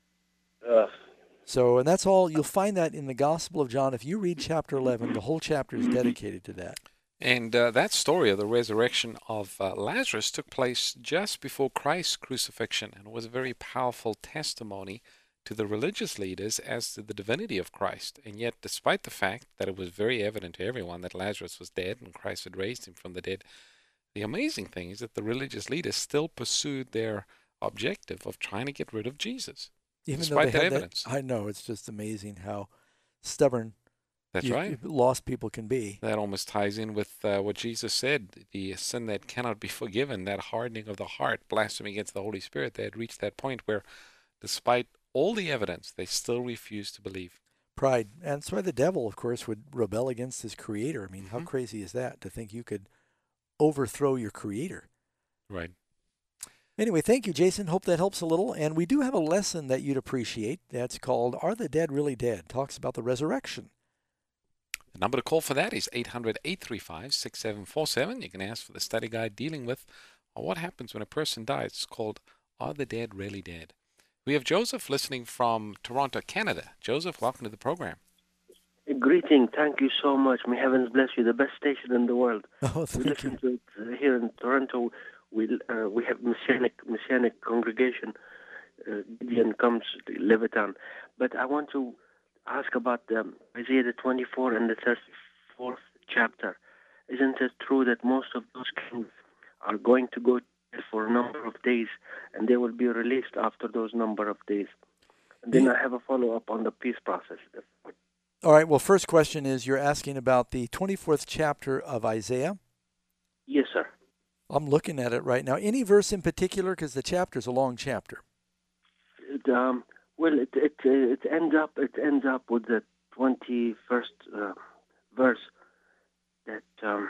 [SPEAKER 1] So, and that's all. You'll find that in the Gospel of John. If you read chapter 11, the whole chapter is dedicated to that.
[SPEAKER 3] And that story of the resurrection of Lazarus took place just before Christ's crucifixion, and was a very powerful testimony to the religious leaders as to the divinity of Christ. And yet, despite the fact that it was very evident to everyone that Lazarus was dead and Christ had raised him from the dead, the amazing thing is that the religious leaders still pursued their objective of trying to get rid of Jesus.
[SPEAKER 1] Even
[SPEAKER 3] despite
[SPEAKER 1] though
[SPEAKER 3] that evidence.
[SPEAKER 1] I know, it's just amazing how stubborn
[SPEAKER 3] right.
[SPEAKER 1] Lost people can be.
[SPEAKER 3] That almost ties in with what Jesus said, the sin that cannot be forgiven, that hardening of the heart, blasphemy against the Holy Spirit. They had reached that point where, despite all the evidence, they still refused to believe.
[SPEAKER 1] Pride. And that's why the devil, of course, would rebel against his creator. I mean, how crazy is that, to think you could overthrow your creator?
[SPEAKER 3] Right.
[SPEAKER 1] Anyway, thank you, Jason. Hope that helps a little. And we do have a lesson that you'd appreciate. That's called Are the Dead Really Dead? Talks about the resurrection.
[SPEAKER 3] The number to call for that is 800-835-6747. You can ask for the study guide dealing with what happens when a person dies. It's called Are the Dead Really Dead? We have Joseph listening from Toronto, Canada. Joseph, welcome to the program.
[SPEAKER 12] Greeting. Thank you so much. May heavens bless you. The best station in the world.
[SPEAKER 1] Oh, thank you.
[SPEAKER 12] We listen to it here in Toronto. We have Messianic congregation. Gideon comes to Leviton. But I want to ask about Isaiah the 24 and the 34th chapter. Isn't it true that most of those kings are going to go for a number of days, and they will be released after those number of days? And then I have a follow-up on the peace process.
[SPEAKER 1] All right, well, first question is, you're asking about the 24th chapter of Isaiah?
[SPEAKER 12] Yes, sir.
[SPEAKER 1] I'm looking at it right now. Any verse in particular? Because the chapter's a long chapter.
[SPEAKER 12] Well, it ends up with the 21st verse that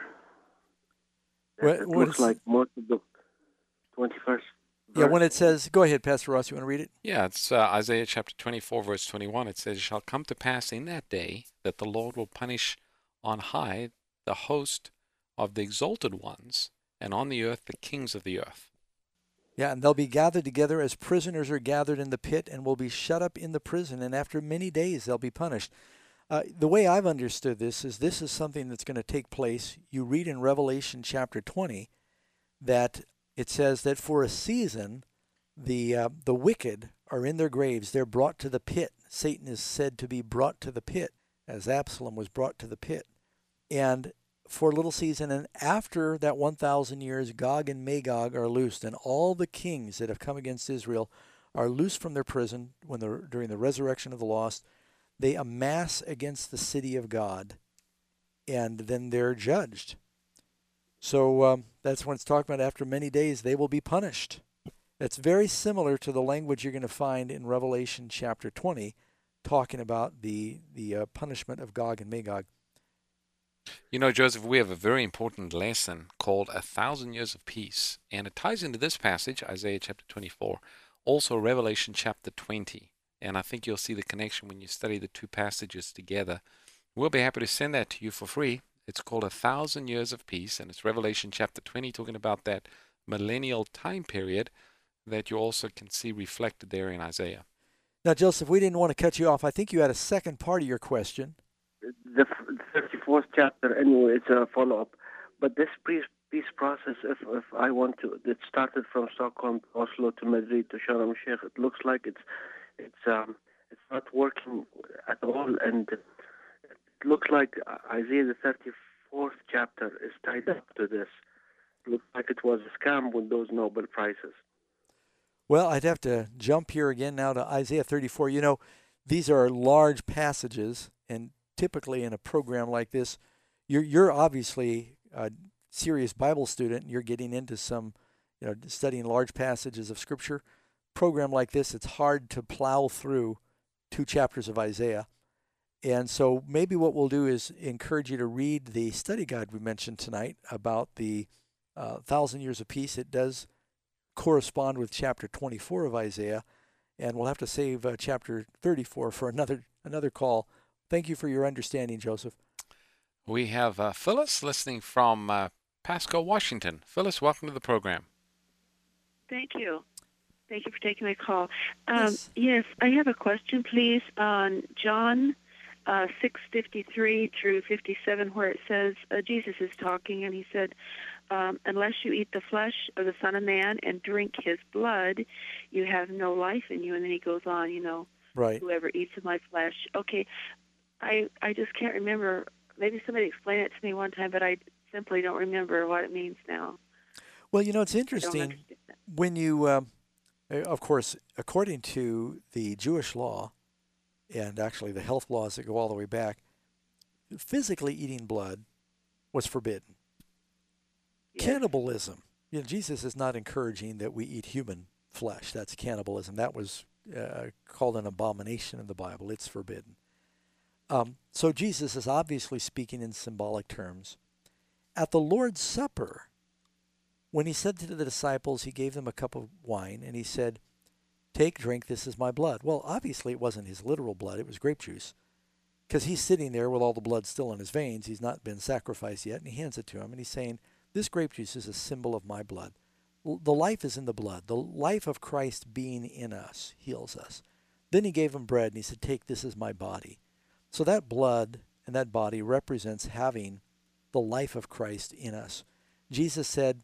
[SPEAKER 12] looks like most of the 21st verse.
[SPEAKER 1] Yeah, when it says, go ahead, Pastor Ross, you want to read it?
[SPEAKER 3] Yeah, it's Isaiah chapter 24, verse 21. It says, "It shall come to pass in that day that the Lord will punish on high the host of the exalted ones, and on the earth the kings of the earth."
[SPEAKER 1] Yeah, and they'll be gathered together as prisoners are gathered in the pit, and will be shut up in the prison, and after many days they'll be punished. The way I've understood this is something that's going to take place. You read in Revelation chapter 20 that it says that for a season the wicked are in their graves. They're brought to the pit. Satan is said to be brought to the pit, as Absalom was brought to the pit. And for a little season, and after that 1,000 years, Gog and Magog are loosed, and all the kings that have come against Israel are loosed from their prison during the resurrection of the lost. They amass against the city of God, and then they're judged. So that's when it's talking about after many days they will be punished. That's very similar to the language you're going to find in Revelation chapter 20, talking about the punishment of Gog and Magog.
[SPEAKER 3] You know, Joseph, we have a very important lesson called 1,000 Years of Peace, and it ties into this passage, Isaiah chapter 24, also Revelation chapter 20, and I think you'll see the connection when you study the two passages together. We'll be happy to send that to you for free. It's called 1,000 Years of Peace, and it's Revelation chapter 20, talking about that millennial time period that you also can see reflected there in Isaiah.
[SPEAKER 1] Now, Joseph, we didn't want to cut you off. I think you had a second part of your question.
[SPEAKER 12] The 34th chapter, anyway, it's a follow-up. But this peace process, if I want to, it started from Stockholm, Oslo to Madrid to Sharm el-Sheikh. It looks like it's not working at all, and it looks like Isaiah the 34th chapter is tied up to this. It looks like it was a scam with those Nobel Prizes.
[SPEAKER 1] Well, I'd have to jump here again now to Isaiah 34. You know, these are large passages, and typically in a program like this, you're obviously a serious Bible student. You're getting into some, studying large passages of Scripture. Program like this, it's hard to plow through 2 chapters of Isaiah. And so maybe what we'll do is encourage you to read the study guide we mentioned tonight about the 1,000 Years of Peace. It does correspond with chapter 24 of Isaiah, and we'll have to save chapter 34 for another call. Thank you for your understanding, Joseph.
[SPEAKER 3] We have Phyllis listening from Pasco, Washington. Phyllis, welcome to the program.
[SPEAKER 13] Thank you. Thank you for taking my call. Yes, I have a question, please, on John 6:53 through 57, where it says, Jesus is talking, and he said, unless you eat the flesh of the Son of Man and drink his blood, you have no life in you. And then he goes on,
[SPEAKER 1] right.
[SPEAKER 13] Whoever eats of my flesh. Okay, I just can't remember. Maybe somebody explained it to me one time, but I simply don't remember what it means now.
[SPEAKER 1] Well, it's interesting when you, of course, according to the Jewish law, and actually the health laws that go all the way back, physically eating blood was forbidden. Yes. Cannibalism. Jesus is not encouraging that we eat human flesh. That's cannibalism. That was called an abomination in the Bible. It's forbidden. So Jesus is obviously speaking in symbolic terms. At the Lord's Supper, when he said to the disciples, he gave them a cup of wine, and he said, "Take, drink, this is my blood." Well, obviously it wasn't his literal blood, it was grape juice, because he's sitting there with all the blood still in his veins. He's not been sacrificed yet, and he hands it to him, and he's saying, "This grape juice is a symbol of my blood." The life is in the blood. The life of Christ being in us heals us. Then he gave him bread, and he said, "Take, this is my body." So that blood and that body represents having the life of Christ in us. Jesus said,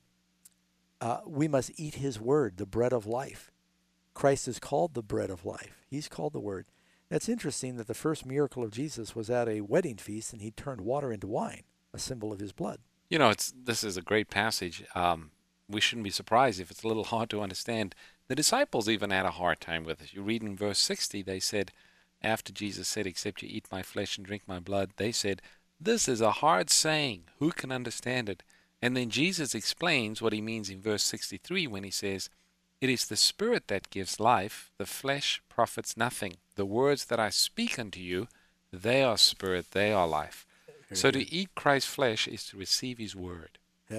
[SPEAKER 1] we must eat his word, the bread of life. Christ is called the bread of life. He's called the word. It's interesting that the first miracle of Jesus was at a wedding feast, and he turned water into wine, a symbol of his blood.
[SPEAKER 3] You know, this is a great passage. We shouldn't be surprised if it's a little hard to understand. The disciples even had a hard time with it. You read in verse 60, they said, after Jesus said, except you eat my flesh and drink my blood, they said, this is a hard saying. Who can understand it? And then Jesus explains what he means in verse 63 when he says, it is the Spirit that gives life, the flesh profits nothing. The words that I speak unto you, they are spirit, they are life. So to eat Christ's flesh is to receive his word.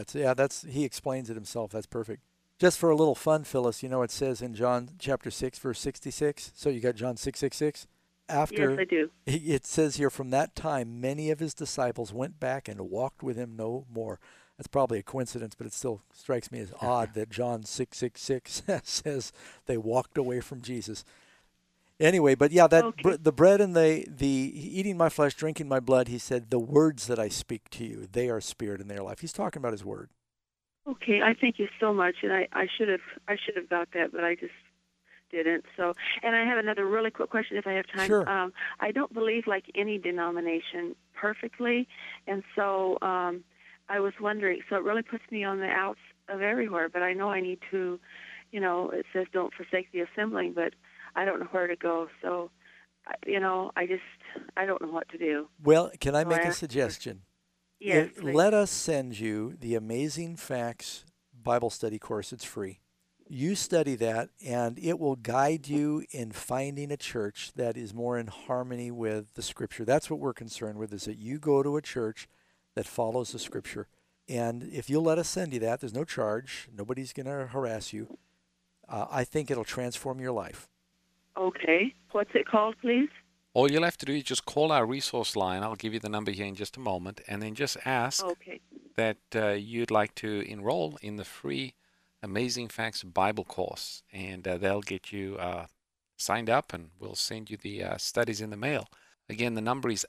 [SPEAKER 1] He explains it himself. That's perfect. Just for a little fun, Phyllis, you know it says in John chapter 6, verse 66. So you got John 6:66?
[SPEAKER 13] Yes, I do.
[SPEAKER 1] It says here, from that time, many of his disciples went back and walked with him no more. That's probably a coincidence, but it still strikes me as odd that John 6:66 says they walked away from Jesus. Anyway, but yeah, the bread and the eating my flesh, drinking my blood, he said, the words that I speak to you, they are spirit and they are life. He's talking about his word.
[SPEAKER 13] Okay, I thank you so much, and I should have got that, but I just didn't. So, and I have another really quick question if I have time.
[SPEAKER 1] Sure.
[SPEAKER 13] I don't believe like any denomination perfectly, and so I was wondering. So it really puts me on the outs of everywhere, but I know I need to. You know, it says don't forsake the assembling, but I don't know where to go. So, you know, I don't know what to do.
[SPEAKER 1] Well, can I make a suggestion?
[SPEAKER 13] Yes,
[SPEAKER 1] let us send you the Amazing Facts Bible study course. It's free. You study that, and it will guide you in finding a church that is more in harmony with the Scripture. That's what we're concerned with, is that you go to a church that follows the Scripture. And if you'll let us send you that, there's no charge. Nobody's going to harass you. I think it'll transform your life.
[SPEAKER 13] Okay. What's it called, please?
[SPEAKER 3] All you'll have to do is just call our resource line. I'll give you the number here in just a moment, and then just ask that you'd like to enroll in the free Amazing Facts Bible course, and they'll get you signed up, and we'll send you the studies in the mail. Again, the number is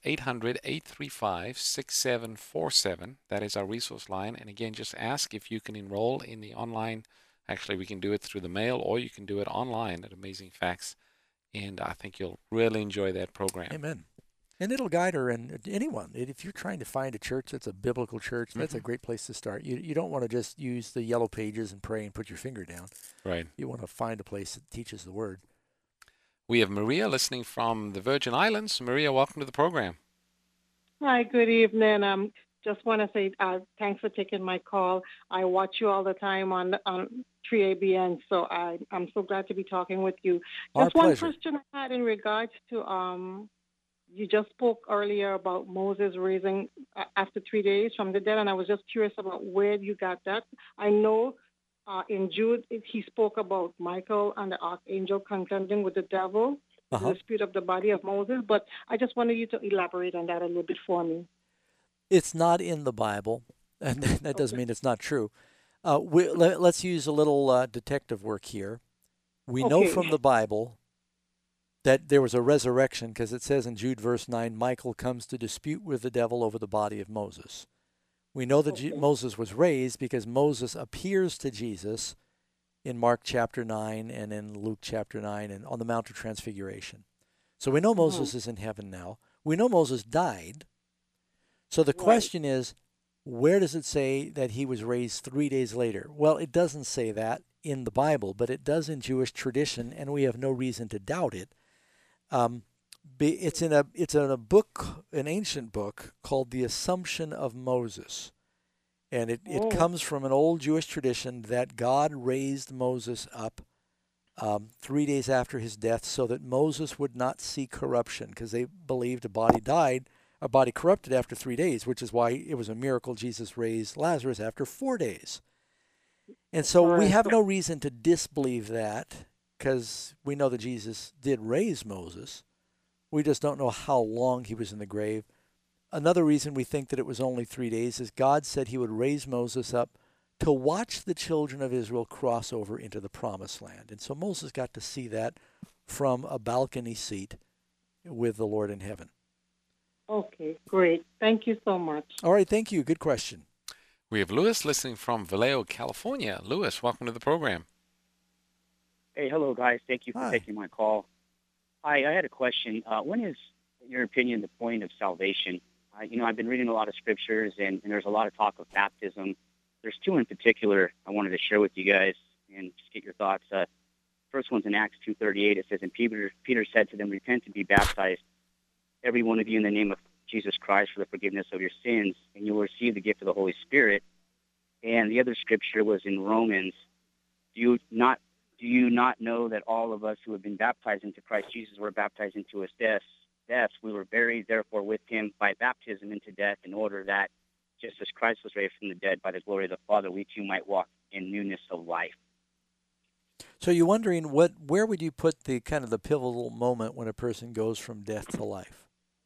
[SPEAKER 3] 800-835-6747. That is our resource line. And again, just ask if you can enroll in the online. Actually, we can do it through the mail, or you can do it online at Amazing Facts. And I think you'll really enjoy that program.
[SPEAKER 1] Amen. And it'll guide her and anyone. If you're trying to find a church that's a biblical church, that's a great place to start. You don't want to just use the yellow pages and pray and put your finger down.
[SPEAKER 3] Right.
[SPEAKER 1] You want to find a place that teaches the Word.
[SPEAKER 3] We have Maria listening from the Virgin Islands. Maria, welcome to the program.
[SPEAKER 14] Hi, good evening. Just want to say thanks for taking my call. I watch you all the time on 3ABN, so I'm so glad to be talking with you. Just one question I had in regards to, you just spoke earlier about Moses raising after 3 days from the dead, and I was just curious about where you got that. I know in Jude, he spoke about Michael and the archangel contending with the devil, the spirit of the body of Moses, but I just wanted you to elaborate on that a little bit for me.
[SPEAKER 1] It's not in the Bible, and that doesn't mean it's not true. Let's use a little detective work here. We know from the Bible that there was a resurrection, because it says in Jude verse 9, Michael comes to dispute with the devil over the body of Moses. We know that Moses was raised because Moses appears to Jesus in Mark chapter 9 and in Luke chapter 9 and on the Mount of Transfiguration. So we know Moses is in heaven now. We know Moses died. So the question is, where does it say that he was raised 3 days later? Well, it doesn't say that in the Bible, but it does in Jewish tradition, and we have no reason to doubt it. It's in a book, an ancient book called The Assumption of Moses. And it comes from an old Jewish tradition that God raised Moses up 3 days after his death so that Moses would not see corruption, because they believed a body corrupted after 3 days, which is why it was a miracle Jesus raised Lazarus after 4 days. And so we have no reason to disbelieve that, because we know that Jesus did raise Moses. We just don't know how long he was in the grave. Another reason we think that it was only 3 days is God said he would raise Moses up to watch the children of Israel cross over into the promised land. And so Moses got to see that from a balcony seat with the Lord in heaven.
[SPEAKER 14] Okay, great. Thank you so much.
[SPEAKER 1] All right, thank you. Good question.
[SPEAKER 3] We have Lewis listening from Vallejo, California. Lewis, welcome to the program.
[SPEAKER 15] Hey, hello, guys. Thank you for taking my call. Hi, I had a question. When is, in your opinion, the point of salvation? I've been reading a lot of scriptures, and there's a lot of talk of baptism. There's two in particular I wanted to share with you guys and just get your thoughts. First one's in Acts 2:38. It says, "And Peter said to them, Repent and be baptized, every one of you, in the name of Jesus Christ for the forgiveness of your sins, and you will receive the gift of the Holy Spirit." And the other scripture was in Romans. Do you not know that all of us who have been baptized into Christ Jesus were baptized into his death? We were buried, therefore, with him by baptism into death, in order that, just as Christ was raised from the dead by the glory of the Father, we too might walk in newness of life.
[SPEAKER 1] So you're wondering where would you put the kind of the pivotal moment when a person goes from death to life?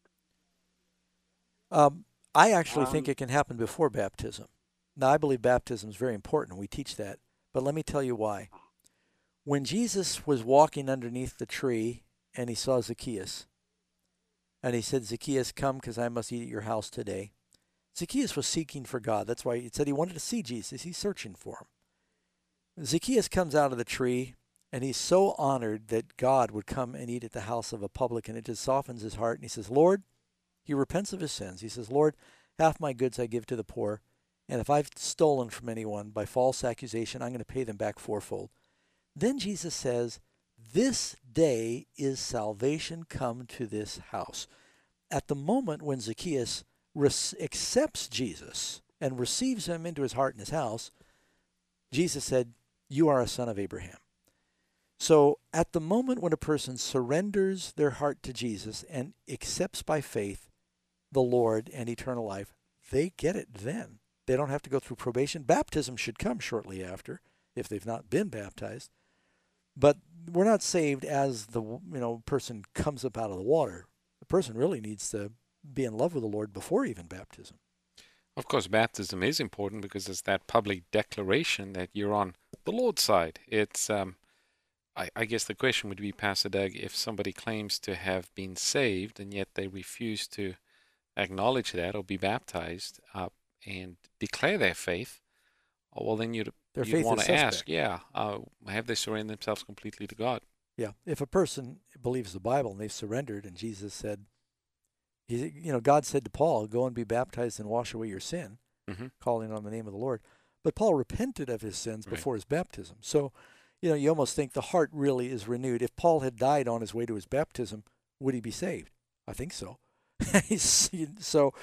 [SPEAKER 1] I actually think it can happen before baptism. Now, I believe baptism is very important. We teach that. But let me tell you why. When Jesus was walking underneath the tree and he saw Zacchaeus, and he said, "Zacchaeus, come, because I must eat at your house today." Zacchaeus was seeking for God. That's why he said he wanted to see Jesus. He's searching for him. Zacchaeus comes out of the tree, and he's so honored that God would come and eat at the house of a publican. It just softens his heart, and he says, Lord, he repents of his sins. He says, Lord, half my goods I give to the poor, and if I've stolen from anyone by false accusation, I'm going to pay them back fourfold. Then Jesus says, this day is salvation come to this house. At the moment when Zacchaeus accepts Jesus and receives him into his heart and his house, Jesus said, you are a son of Abraham. So at the moment when a person surrenders their heart to Jesus and accepts by faith the Lord and eternal life, they get it then. They don't have to go through probation. Baptism should come shortly after, if they've not been baptized. But we're not saved as the person comes up out of the water. The person really needs to be in love with the Lord before even baptism.
[SPEAKER 3] Of course, baptism is important because it's that public declaration that you're on the Lord's side. It's, I guess the question would be, Pastor Doug, if somebody claims to have been saved and yet they refuse to acknowledge that or be baptized and declare their faith, well, then you'd want to ask, have they surrendered themselves completely to God?
[SPEAKER 1] Yeah. If a person believes the Bible and they've surrendered, and Jesus said, God said to Paul, go and be baptized and wash away your sin, calling on the name of the Lord. But Paul repented of his sins before his baptism. So, you almost think the heart really is renewed. If Paul had died on his way to his baptism, would he be saved? I think so. So,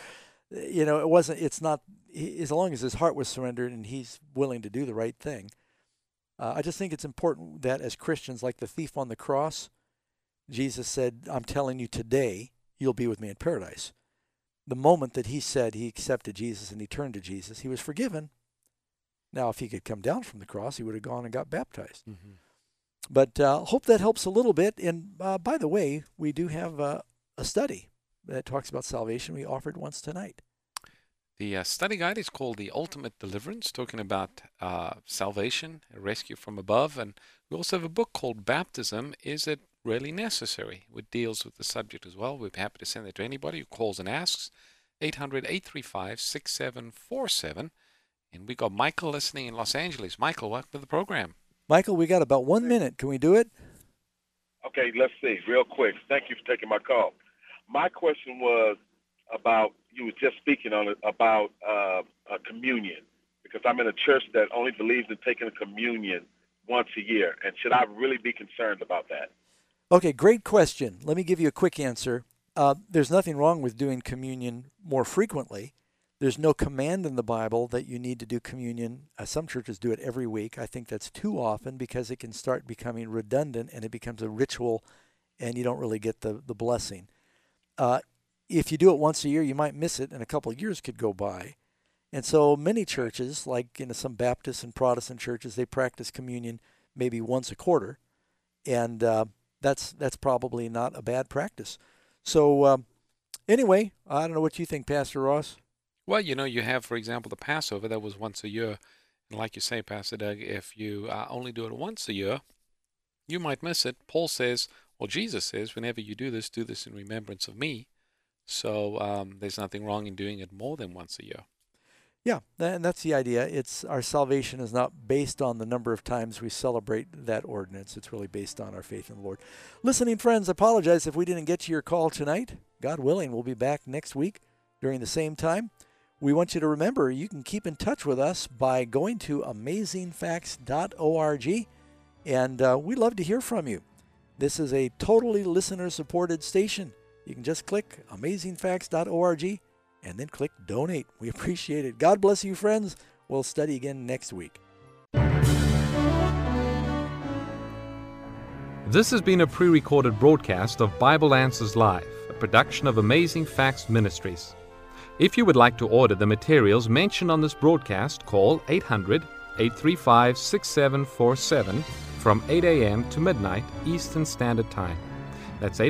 [SPEAKER 1] it's not, as long as his heart was surrendered and he's willing to do the right thing. I just think it's important that as Christians, like the thief on the cross, Jesus said, I'm telling you today, you'll be with me in paradise. The moment that he said he accepted Jesus and he turned to Jesus, he was forgiven. Now, if he could come down from the cross, he would have gone and got baptized. But hope that helps a little bit. And by the way, we do have a study that talks about salvation. We offered once tonight.
[SPEAKER 3] The study guide is called The Ultimate Deliverance, talking about salvation, a rescue from above. And we also have a book called Baptism, Is It Really Necessary? Which deals with the subject as well. We're happy to send it to anybody who calls and asks. 800-835-6747. And we got Michael listening in Los Angeles. Michael, welcome to the program.
[SPEAKER 1] Michael, we got about 1 minute. Can we do it?
[SPEAKER 16] Okay, let's see. Real quick. Thank you for taking my call. My question was about, you were just speaking on it, about communion, because I'm in a church that only believes in taking a communion once a year. And should I really be concerned about that?
[SPEAKER 1] Okay, great question. Let me give you a quick answer. There's nothing wrong with doing communion more frequently. There's no command in the Bible that you need to do communion. Some churches do it every week. I think that's too often because it can start becoming redundant and it becomes a ritual and you don't really get the blessing. If you do it once a year, you might miss it and a couple of years could go by. And so many churches, like some Baptist and Protestant churches, they practice communion maybe once a quarter. And that's probably not a bad practice. So anyway, I don't know what you think, Pastor Ross.
[SPEAKER 3] Well, you have, for example, the Passover. That was once a year. And like you say, Pastor Doug, if you only do it once a year, you might miss it. Paul says, well, Jesus says, whenever you do this in remembrance of me. So there's nothing wrong in doing it more than once a year.
[SPEAKER 1] Yeah, and that's the idea. It's our salvation is not based on the number of times we celebrate that ordinance. It's really based on our faith in the Lord. Listening friends, I apologize if we didn't get to your call tonight. God willing, we'll be back next week during the same time. We want you to remember you can keep in touch with us by going to amazingfacts.org, and we'd love to hear from you. This is a totally listener-supported station. You can just click amazingfacts.org and then click donate. We appreciate it. God bless you, friends. We'll study again next week.
[SPEAKER 2] This has been a pre-recorded broadcast of Bible Answers Live, a production of Amazing Facts Ministries. If you would like to order the materials mentioned on this broadcast, call 800-835-6747 from 8 a.m. to midnight Eastern Standard Time. That's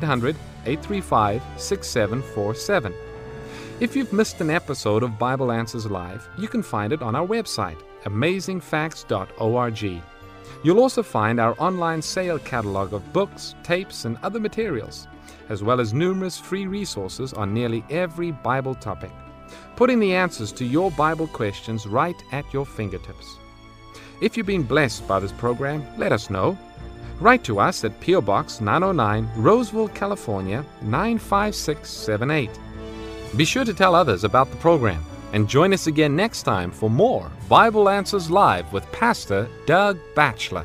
[SPEAKER 2] 800-835-6747. If you've missed an episode of Bible Answers Live, you can find it on our website, amazingfacts.org. You'll also find our online sale catalog of books, tapes, and other materials, as well as numerous free resources on nearly every Bible topic, putting the answers to your Bible questions right at your fingertips. If you've been blessed by this program, let us know. Write to us at P.O. Box 909, Roseville, California, 95678. Be sure to tell others about the program, and join us again next time for more Bible Answers Live with Pastor Doug Batchelor.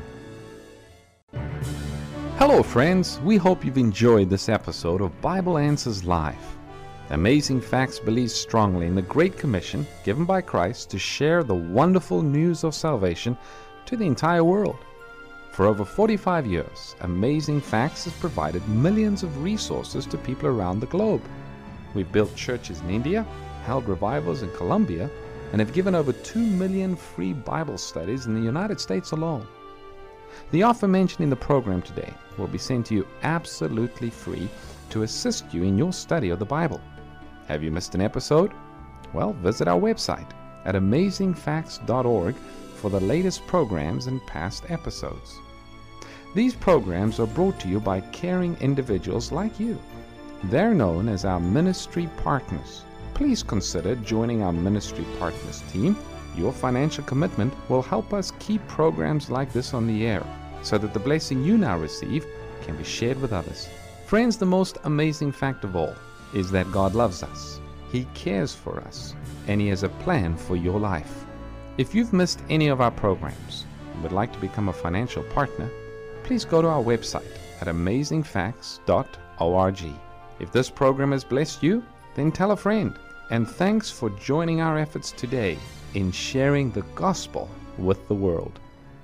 [SPEAKER 2] Hello friends, we hope you've enjoyed this episode of Bible Answers Live. Amazing Facts believes strongly in the Great Commission given by Christ to share the wonderful news of salvation to the entire world. For over 45 years, Amazing Facts has provided millions of resources to people around the globe. We've built churches in India, held revivals in Colombia, and have given over 2 million free Bible studies in the United States alone. The offer mentioned in the program today will be sent to you absolutely free to assist you in your study of the Bible. Have you missed an episode? Well, visit our website at amazingfacts.org for the latest programs and past episodes. These programs are brought to you by caring individuals like you. They're known as our ministry partners. Please consider joining our ministry partners team. Your financial commitment will help us keep programs like this on the air so that the blessing you now receive can be shared with others. Friends, the most amazing fact of all is that God loves us. He cares for us, and He has a plan for your life. If you've missed any of our programs and would like to become a financial partner, please go to our website at amazingfacts.org. If this program has blessed you, then tell a friend. And thanks for joining our efforts today in sharing the gospel with the world.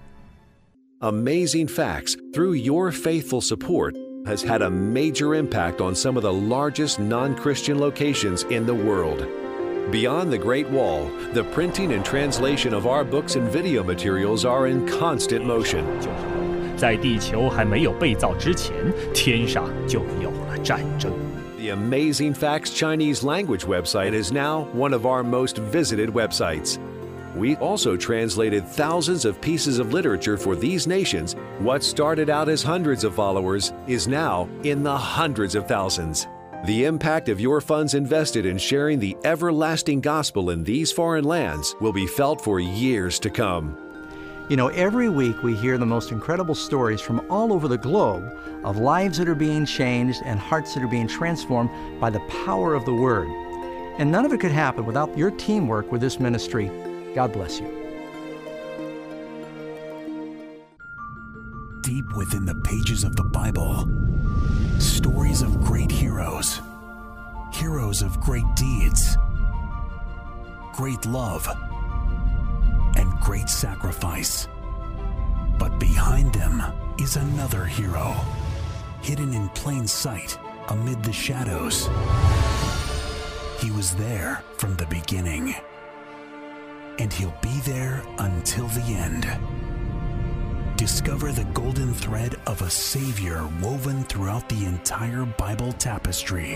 [SPEAKER 17] Amazing Facts, through your faithful support, has had a major impact on some of the largest non-Christian locations in the world. Beyond the Great Wall, the printing and translation of our books and video materials are in constant motion.
[SPEAKER 18] 在地球还没有被造之前，天上就有了战争。
[SPEAKER 17] The Amazing Facts Chinese language website is now one of our most visited websites. We also translated thousands of pieces of literature for these nations. What started out as hundreds of followers is now in the hundreds of thousands. The impact of your funds invested in sharing the everlasting gospel in these foreign lands will be felt for years to come.
[SPEAKER 19] You know, every week we hear the most incredible stories from all over the globe of lives that are being changed and hearts that are being transformed by the power of the Word. And none of it could happen without your teamwork with this ministry. God bless you.
[SPEAKER 20] Deep within the pages of the Bible, stories of great heroes, heroes of great deeds, great love, and great sacrifice. But behind them is another hero, hidden in plain sight amid the shadows. He was there from the beginning, and he'll be there until the end. Discover the golden thread of a Savior woven throughout the entire Bible tapestry.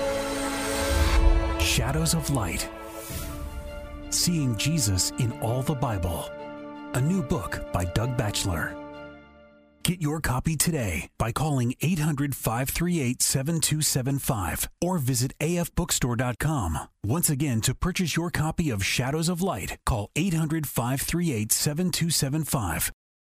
[SPEAKER 20] Shadows of Light. Seeing Jesus in all the Bible. A new book by Doug Batchelor. Get your copy today by calling 800-538-7275 or visit afbookstore.com. Once again, to purchase your copy of Shadows of Light, call 800-538-7275